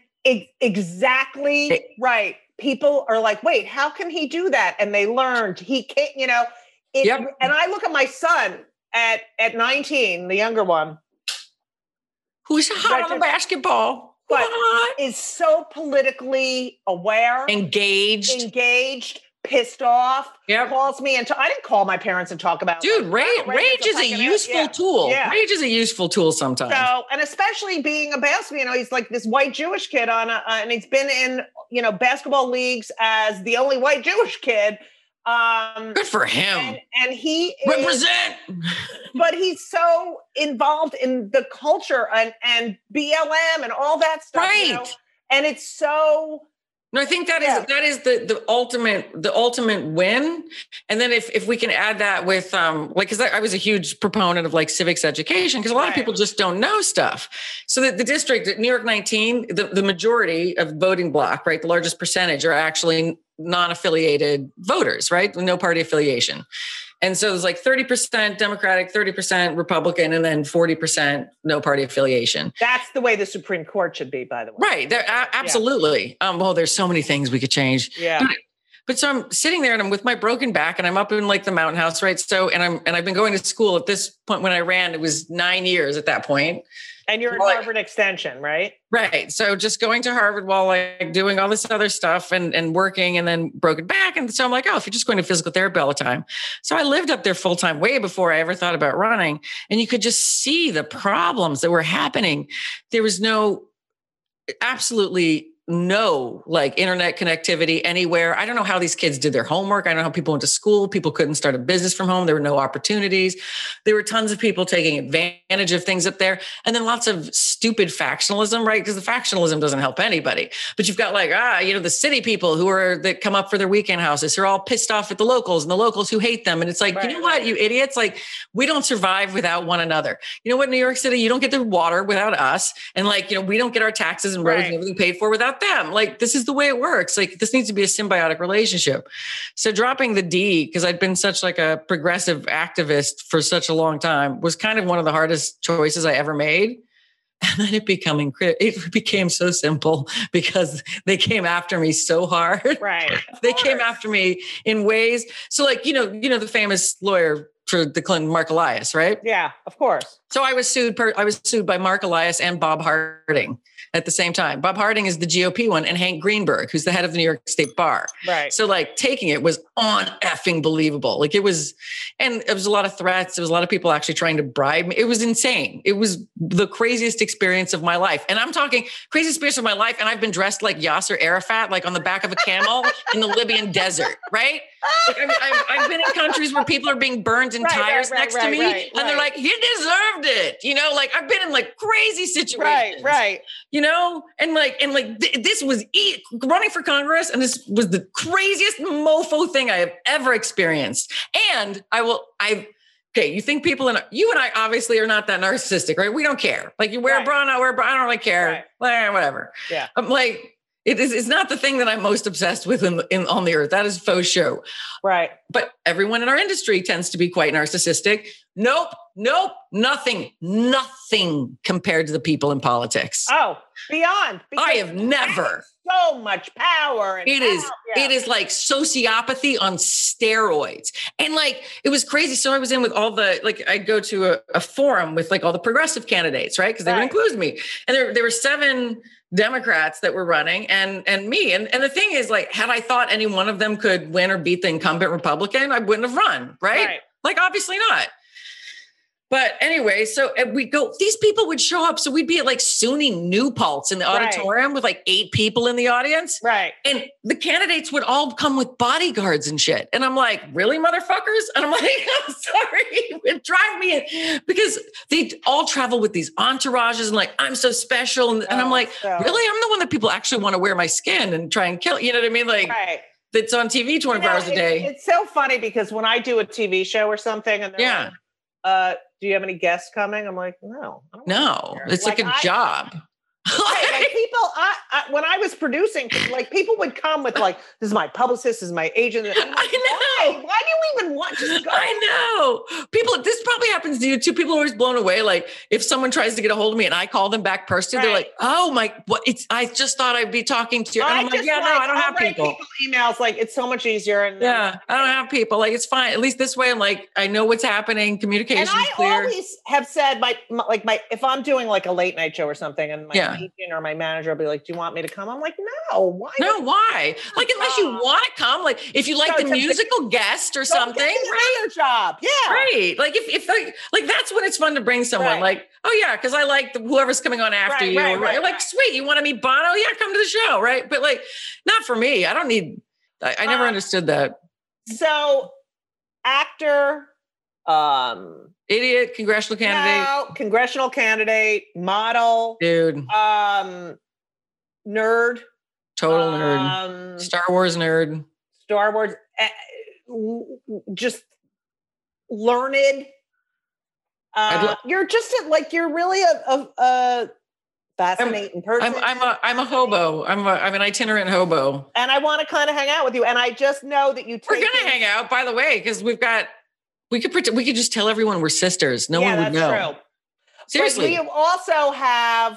exactly right. People are like, wait, how can he do that? And they learned he can't, Yep. And I look at my son at 19, the younger one. Who's hot on the basketball. But is so politically aware. Engaged. pissed off, Yep. calls me and I didn't call my parents and talk about Dude, like, wow, rage is a fucking useful tool. Yeah. Rage is a useful tool sometimes. So, and especially being a basketball, he's like this white Jewish kid and he's been in, basketball leagues as the only white Jewish kid. Good for him. And he represent. But he's so involved in the culture and BLM and all that stuff. Right. And it's so. No, I think that is the ultimate win. And then if we can add that with because I was a huge proponent of like civics education, because a lot of people just don't know stuff. So the district at New York 19, the majority of voting bloc, right, the largest percentage are actually non-affiliated voters, right? No party affiliation. And so it's like 30% Democratic, 30% Republican, and then 40% no party affiliation. That's the way the Supreme Court should be, by the way. Right. Absolutely. Yeah. Well, there's so many things we could change. Yeah. But so I'm sitting there and I'm with my broken back and I'm up in like the mountain house, right? So, and I've been going to school at this point. When I ran, it was 9 years at that point. And you're at Harvard Extension, right? Right. So just going to Harvard while like doing all this other stuff and working and then broken back. And so I'm like, if you're just going to physical therapy all the time. So I lived up there full time way before I ever thought about running. And you could just see the problems that were happening. There was absolutely no like internet connectivity anywhere. I don't know how these kids did their homework. I don't know how people went to school. People couldn't start a business from home. There were no opportunities. There were tons of people taking advantage of things up there. And then lots of stupid factionalism, right? Because the factionalism doesn't help anybody. But you've got like, the city people that come up for their weekend houses are all pissed off at the locals and the locals who hate them. And it's like, you know what, you idiots, like we don't survive without one another. You know what, New York City, you don't get the water without us. And like, we don't get our taxes and roads and everything paid for without them. Like, this is the way it works. Like, this needs to be a symbiotic relationship. So dropping the D, because I'd been such like a progressive activist for such a long time, was kind of one of the hardest choices I ever made. And then it became so simple because they came after me so hard. Right. They came after me in ways. So like, the famous lawyer for the Clinton, Mark Elias, right? Yeah, of course. So I was sued by Mark Elias and Bob Harding at the same time. Bob Harding is the GOP one, and Hank Greenberg, who's the head of the New York State Bar. Right. So like taking it was effing believable. Like it was a lot of threats. There was a lot of people actually trying to bribe me. It was insane. It was the craziest experience of my life. And I'm talking craziest experience of my life. And I've been dressed like Yasser Arafat, like on the back of a camel in the Libyan desert, right? Like, I've been in countries where people are being burned in tires next to me. And they're like, you deserved it. Like I've been in like crazy situations. Right. This was running for Congress. And this was the craziest mofo thing I have ever experienced. And you think you and I obviously are not that narcissistic, right? We don't care. Like you wear a bra, not wear a bra. I don't really care. Whatever. Yeah. I'm like, it's not the thing that I'm most obsessed with on the earth. That is faux show. Right. But everyone in our industry tends to be quite narcissistic. Nope. Nothing compared to the people in politics. Oh, beyond. I have never. So much power. It is like sociopathy on steroids. And like, it was crazy. So I was in with all I'd go to a forum with like all the progressive candidates, right? Because they would include me. And there were 7 Democrats that were running and me. And the thing is, like, had I thought any one of them could win or beat the incumbent Republican, I wouldn't have run, right? Like, obviously not. But anyway, so these people would show up. So we'd be at like SUNY New Paltz in the auditorium with like 8 people in the audience. Right. And the candidates would all come with bodyguards and shit. And I'm like, really, motherfuckers? And I'm like, I'm sorry. It drive me in. Because they all travel with these entourages and like, I'm so special. And I'm like, really? I'm the one that people actually want to wear my skin and try and kill. You know what I mean? Like, that's on TV 24 hours a day. It's so funny because when I do a TV show or something and they're like, do you have any guests coming? I'm like, no. It's like a job. Like people, when I was producing, like people would come with like, this is my publicist, this is my agent. Like, I know. Why do you even want to go? I know. People, this probably happens to you too. People are always blown away. Like if someone tries to get a hold of me and I call them back personally, they're like, oh my, I just thought I'd be talking to you. And I'm like, I don't have people. Emails, like it's so much easier. And I don't have people. Like it's fine. At least this way, I'm like, I know what's happening. Communication is clear. I always have said if I'm doing like a late night show or something and my agent or my manager will be like, do you want me to come? I'm like, no, why? No, why? Like, unless you want to come, like if you like the musical guest or something, right? Job. Yeah. Right. Like if like that's when it's fun to bring someone like, oh yeah, because I like whoever's coming on after you. Like, sweet, you want to meet Bono? Yeah, come to the show. Right. But like, not for me. I don't need, I never understood that. So actor, idiot, congressional candidate. No, congressional candidate, model. Dude. Nerd. Total nerd. Star Wars nerd. Star Wars. Just learned. You're just you're really a fascinating person. I'm a hobo. I'm an itinerant hobo. And I want to kind of hang out with you. And I just know that we're going to hang out, by the way, because we could just tell everyone we're sisters. No one would know. True. Seriously. But we also have,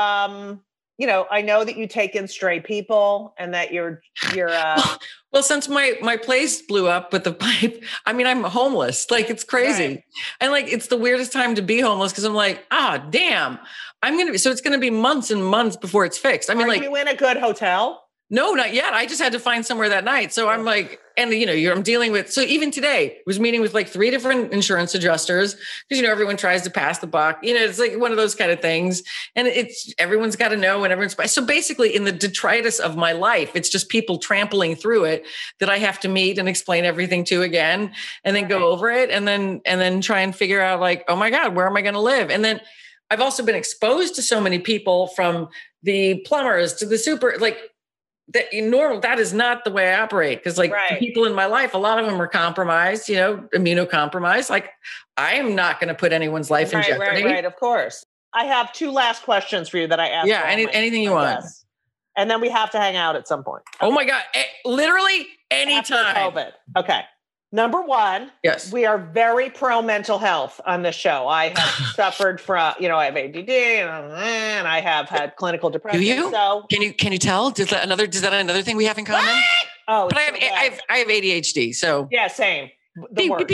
I know that you take in stray people and that you're well, since my place blew up with the pipe, I mean, I'm homeless. Like, it's crazy. Right. And like, it's the weirdest time to be homeless because I'm like, damn, it's going to be months and months before it's fixed. I mean, Are you in a good hotel? No, not yet. I just had to find somewhere that night. So I'm like, and I'm dealing with, so even today I was meeting with like 3 different insurance adjusters because, everyone tries to pass the buck, it's like one of those kind of things. And everyone's got to know and so basically in the detritus of my life, it's just people trampling through it that I have to meet and explain everything to again, and then go over it. And then try and figure out like, oh my God, where am I going to live? And then I've also been exposed to so many people, from the plumbers to the super, like, that is not the way I operate. Because the people in my life, a lot of them are compromised, immunocompromised. Like, I am not going to put anyone's life in jeopardy. Right. Of course. I have 2 last questions for you that I asked. Yeah. Anything you want. And then we have to hang out at some point. Okay. Oh my God. Literally anytime. After COVID. Okay. Number 1, yes, we are very pro mental health on this show. I have suffered from, I have ADD and I have had clinical depression. Do you? So can you tell? Is that another thing we have in common? What? Oh, but I have ADHD. So yeah, same. Beep. By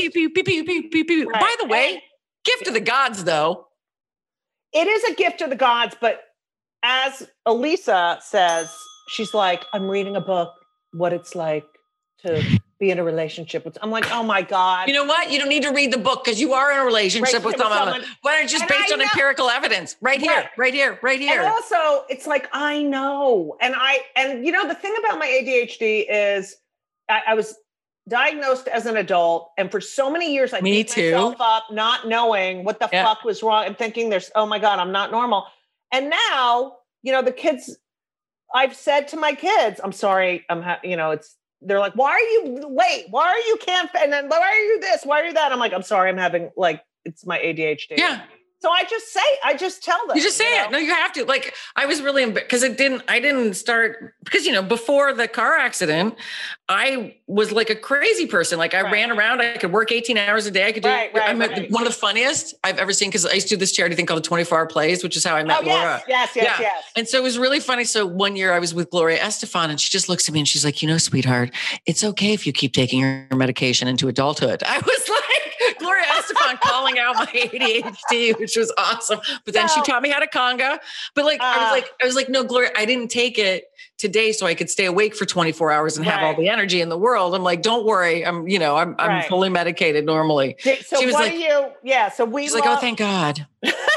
the way, gift of the gods, though. It is a gift of the gods, but as Elisa says, she's like, I'm reading a book, what it's like to be in a relationship with. I'm like, oh my God. You know what? You don't need to read the book because you are in a relationship with someone. Why don't you just based on empirical evidence? Right here. And also, it's like, I know. And the thing about my ADHD is I was diagnosed as an adult. And for so many years, I beat myself up, not knowing what the fuck was wrong and thinking oh my God, I'm not normal. And now, the kids, I've said to my kids, I'm sorry, they're like, why are you late? Why are you can't? And then why are you this? Why are you that? I'm like, I'm sorry. I'm having it's my ADHD. Yeah. So I just tell them. You just say it. No, you have to. Like, I was really, because I didn't start, because, before the car accident, I was like a crazy person. Like, I ran around, I could work 18 hours a day. I could do, I'm one of the funniest I've ever seen, because I used to do this charity thing called the 24-Hour Plays, which is how I met Laura. Yes. And so it was really funny. So one year I was with Gloria Estefan, and she just looks at me and she's like, sweetheart, it's okay if you keep taking your medication into adulthood. I was like, Gloria Estefan calling out my ADHD, which was awesome. But then she taught me how to conga. But I was like, no, Gloria, I didn't take it today so I could stay awake for 24 hours and have all the energy in the world. I'm like, don't worry. I'm fully medicated normally. So she was like, so she's like, oh, thank God.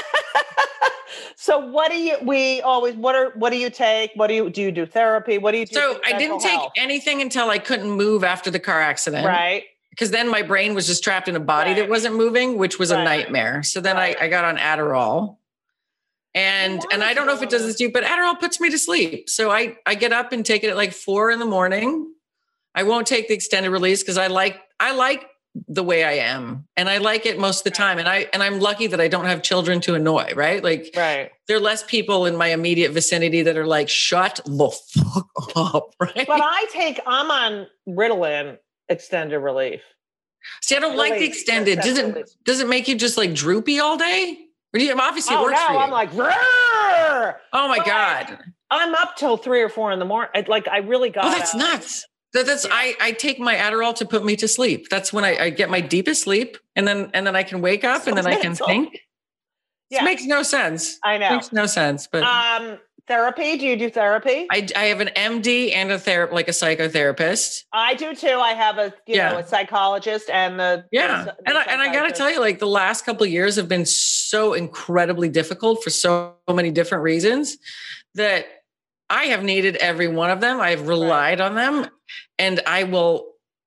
So what do you take? Do you do therapy? What do you do? So I didn't take anything until I couldn't move after the car accident. Right. Because then my brain was just trapped in a body that wasn't moving, which was a nightmare. So then I got on Adderall. And I don't know if it does this to you, but Adderall puts me to sleep. So I get up and take it at like 4 a.m. I won't take the extended release because I like the way I am, and I like it most of the time. And I'm lucky that I don't have children to annoy, right? Like, there are less people in my immediate vicinity that are like, shut the fuck up, right? But I'm on Ritalin extended relief. See, I don't like the extended. Does it make you just like droopy all day? Or do you obviously it works for you? I'm like, Rrr! Oh my God. I'm up till 3 or 4 in the morning. I really got. Oh, that's nuts. I take my Adderall to put me to sleep. That's when I get my deepest sleep, and then I can wake up and then I can think. Yeah. It makes no sense. I know. It makes no sense. But Therapy? Do you do therapy? I have an MD and a psychotherapist. I do too. I have a a psychologist and the and I got to tell you, like the last couple of years have been so incredibly difficult for so many different reasons that I have needed every one of them. I've relied on them, and I will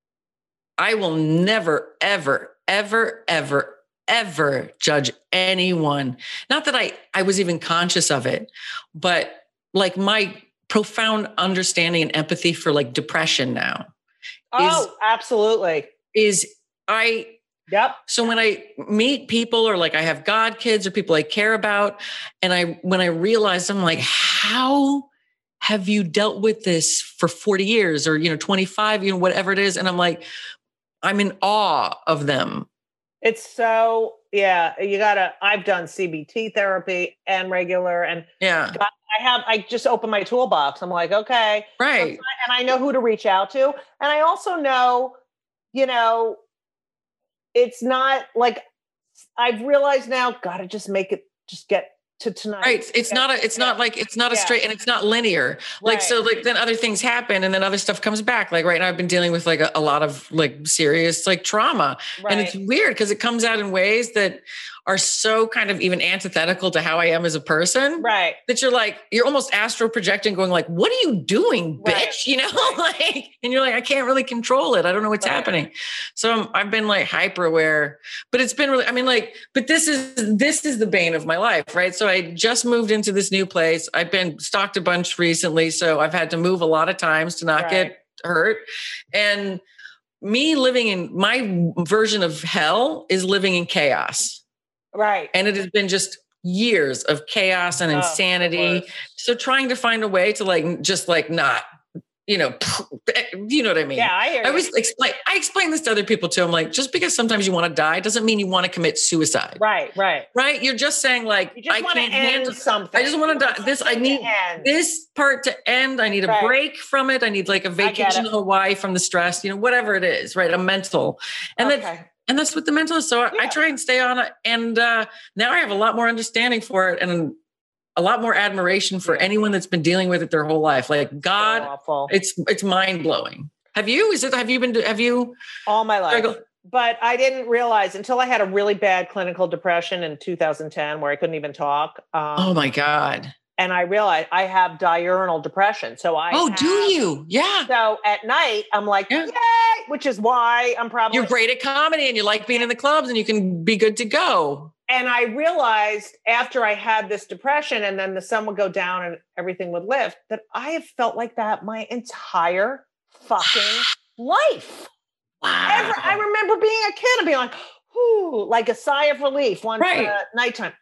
never, ever, ever, ever, ever judge anyone. Not that I was even conscious of it, but like my profound understanding and empathy for like depression now. Absolutely. Yep. So when I meet people or like I have God kids or people I care about, and when I realize, I'm like, how have you dealt with this for 40 years or, 25, whatever it is. And I'm like, I'm in awe of them. It's so, I've done CBT therapy and regular, and I just open my toolbox. I'm like, okay. Right. And I know who to reach out to. And I also know, it's not like I've realized now, gotta just get to tonight. Right. It's not a straight, and it's not linear. Like, so like then other things happen and then other stuff comes back. Like right now I've been dealing with like a lot of like serious like trauma, and it's weird because it comes out in ways that are so kind of even antithetical to how I am as a person. Right. That you're almost astral projecting going like, what are you doing, bitch? Like, and you're like, I can't really control it. I don't know what's happening. So I've been like hyper aware, but it's been really, but this is the bane of my life. Right. So I just moved into this new place. I've been stalked a bunch recently. So I've had to move a lot of times to not get hurt. And me living in my version of hell is living in chaos. Right. And it has been just years of chaos and insanity. So trying to find a way to like, just like not, you know what I mean? Yeah, I hear you. I explain this to other people too. I'm like, just because sometimes you want to die doesn't mean you want to commit suicide. Right. You're just saying like, I can't handle something. I just want to die. I need this part to end. I need a break from it. I need like a vacation to Hawaii from the stress, whatever it is, right? A mental. And that's what the mental is. So I try and stay on it. And now I have a lot more understanding for it and a lot more admiration for anyone that's been dealing with it their whole life. Like God, so it's mind blowing. Have you all my life? But I didn't realize until I had a really bad clinical depression in 2010 where I couldn't even talk. Oh my God. And I realized I have diurnal depression. So do you? Yeah. So at night I'm like, yay, which is why you're great at comedy and you like being in the clubs and you can be good to go. And I realized after I had this depression and then the sun would go down and everything would lift, that I have felt like that my entire fucking life. Wow. I remember being a kid and being like, whoo, like a sigh of relief one nighttime.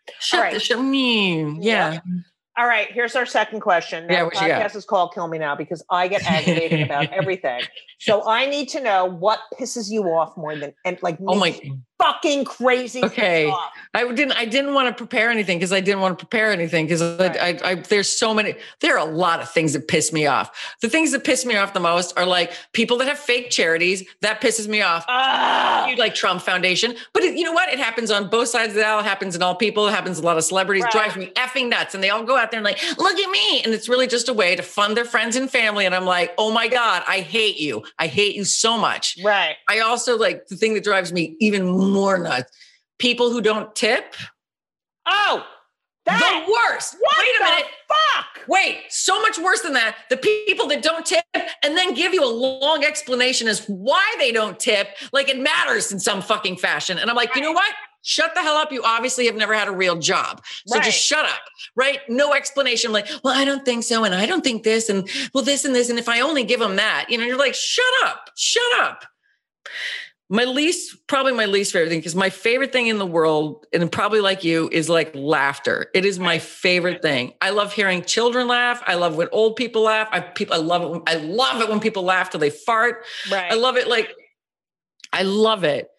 Yeah. All right, here's our second question. Now, the podcast is called Kill Me Now because I get aggravated about everything. So I need to know what pisses you off more than fucking crazy. Okay. I didn't want to prepare anything because there's so many, there are a lot of things that piss me off. The things that piss me off the most are like people that have fake charities. That pisses me off. You like Trump Foundation, but you know what? It happens on both sides of the aisle. It happens in all people. It happens in a lot of celebrities. Drives me effing nuts. And they all go out there and like, look at me. And it's really just a way to fund their friends and family. And I'm like, oh my God, I hate you. I hate you so much. Right. I also like the thing that drives me even more nuts. People who don't tip. Oh, the worst. Wait a minute. Fuck. Wait, so much worse than that. The people that don't tip and then give you a long explanation as why they don't tip, like it matters in some fucking fashion. And I'm like, you know what? Shut the hell up. You obviously have never had a real job. So just shut up, right? No explanation. Like, well, I don't think so. And I don't think this and well, this and this. And if I only give them that, you're like, shut up. Probably my least favorite thing, because my favorite thing in the world, and probably like you, is like laughter. It is my favorite thing. I love hearing children laugh. I love when old people laugh. I love it when people laugh till they fart. Right. I love it. I love it.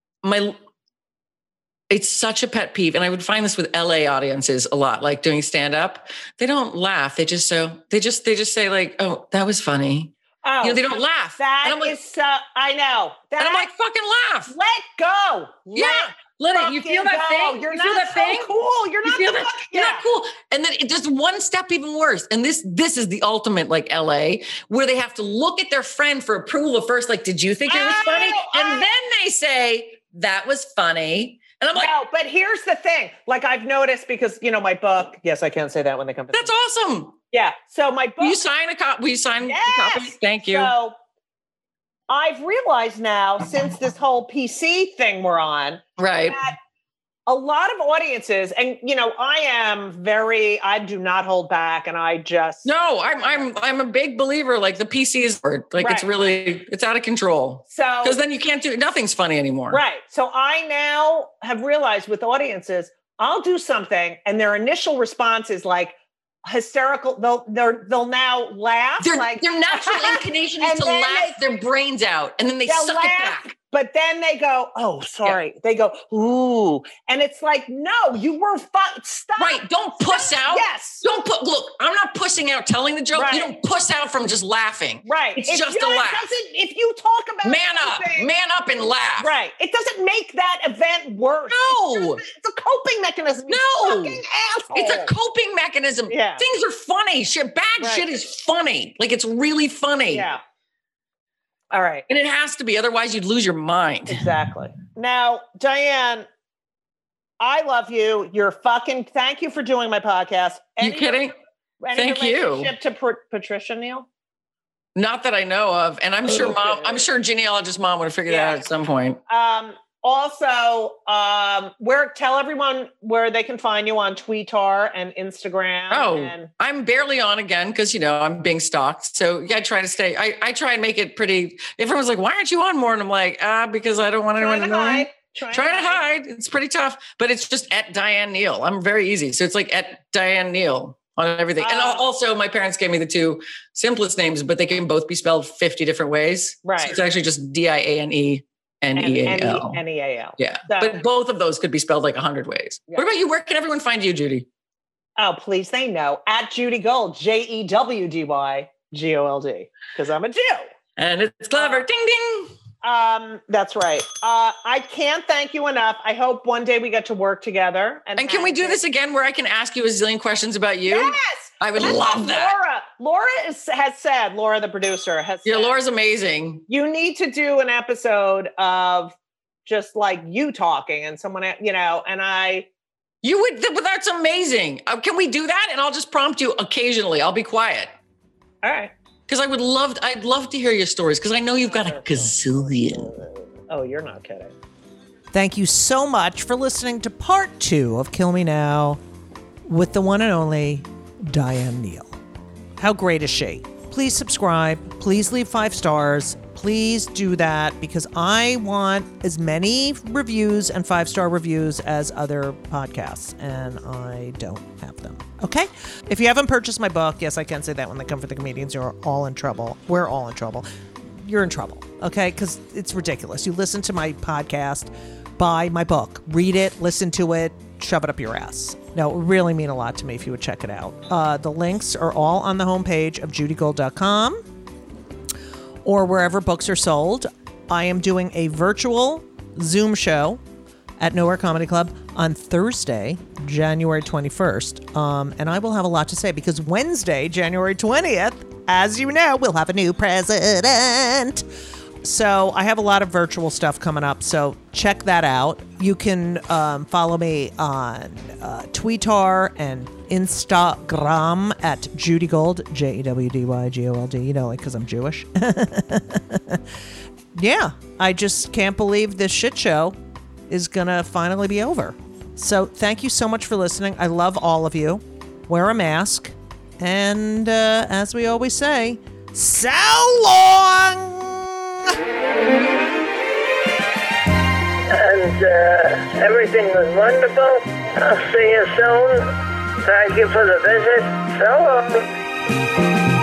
It's such a pet peeve. And I would find this with LA audiences a lot, like doing stand up. They don't laugh. They just say like, oh, that was funny. Oh, they don't laugh. I know. And I'm like, fucking laugh. Let go. Let it. You feel that thing? You're you not feel that so thing? cool. You're not feel the that? fuck- You're yeah. not cool. And then it just one step even worse. And this is the ultimate like LA, where they have to look at their friend for approval first. Like, did you think it was funny? And then they say, that was funny. And I'm like, no, but here's the thing. Like I've noticed because, my book, yes, I can't say that when they come. that's awesome. Yeah. So my book. Will you sign a copy? Will you sign a copy? Thank you. So I've realized now since this whole PC thing we're on, right. that a lot of audiences, and I do not hold back, and I just no, I'm a big believer. Like the PC is like right. it's out of control. So because then you can't do nothing's funny anymore. Right. So I now have realized with audiences, I'll do something, and their initial response is like hysterical. They'll now laugh. Their natural inclination is to laugh their brains out, and then they suck it back. But then they go, oh, sorry. Yeah. They go, ooh. And it's like, no, you were stop. Right. Don't puss out. Yes. Look, I'm not pussing out telling the joke. Right. You don't puss out from just laughing. Right. It's just a laugh. If you talk about man up and laugh. Right. It doesn't make that event worse. No. It's a coping mechanism. No. You fucking asshole. It's a coping mechanism. Yeah. Things are funny. Bad shit is funny. Like it's really funny. Yeah. All right. And it has to be. Otherwise, you'd lose your mind. Exactly. Now, Diane, I love you. Thank you for doing my podcast. You kidding? Thank you. To Patricia Neal? Not that I know of. And I'm sure I'm sure genealogist mom would have figured that out at some point. Also, tell everyone where they can find you on Twitter and Instagram. Oh, I'm barely on again because, I'm being stalked. So I try to stay. I try and make it pretty. Everyone's like, why aren't you on more? And I'm like, because I don't want anyone to know. Trying to hide. It's pretty tough, but it's just at Diane Neal. I'm very easy. So it's like at Diane Neal on everything. And also my parents gave me the two simplest names, but they can both be spelled 50 different ways. Right. So it's actually just DIANE. Neal. Neal. Yeah. So, but both of those could be spelled like 100 ways. Yeah. What about you? Where can everyone find you, Judy? Oh, please, they know. At Judy Gold, JEWDYGOLD, because I'm a Jew. And it's clever. Ding, ding. That's right. I can't thank you enough. I hope one day we get to work together. And can we do this again where I can ask you a zillion questions about you? Yes. I would love that. Laura has said, Laura, the producer, has said. Yeah, Laura's amazing. You need to do an episode of just like you talking and someone, and I. You would, but that's amazing. Can we do that? And I'll just prompt you occasionally. I'll be quiet. All right. Because I'd love to hear your stories because I know you've got a gazillion. Oh, you're not kidding. Thank you so much for listening to part 2 of Kill Me Now with the one and only Diane Neal. How great is she? Please subscribe. Please leave 5 stars. Please do that because I want as many reviews and 5-star reviews as other podcasts, and I don't have them. Okay? If you haven't purchased my book, yes, I can say that when they come for the comedians, you're all in trouble. We're all in trouble. You're in trouble, okay? Because it's ridiculous. You listen to my podcast, buy my book, read it, listen to it, shove it up your ass. No, it would really mean a lot to me if you would check it out. The links are all on the homepage of judygold.com or wherever books are sold. I am doing a virtual Zoom show at Nowhere Comedy Club on Thursday, January 21st. And I will have a lot to say because Wednesday, January 20th, as you know, we'll have a new president. So I have a lot of virtual stuff coming up, so check that out. You can follow me on Twitter and Instagram at Judy Gold, JEWDYGOLD, because I'm Jewish. Yeah, I just can't believe this shit show is going to finally be over. So thank you so much for listening. I love all of you. Wear a mask. And as we always say, so long! And everything was wonderful. I'll see you soon. Thank you for the visit. So long.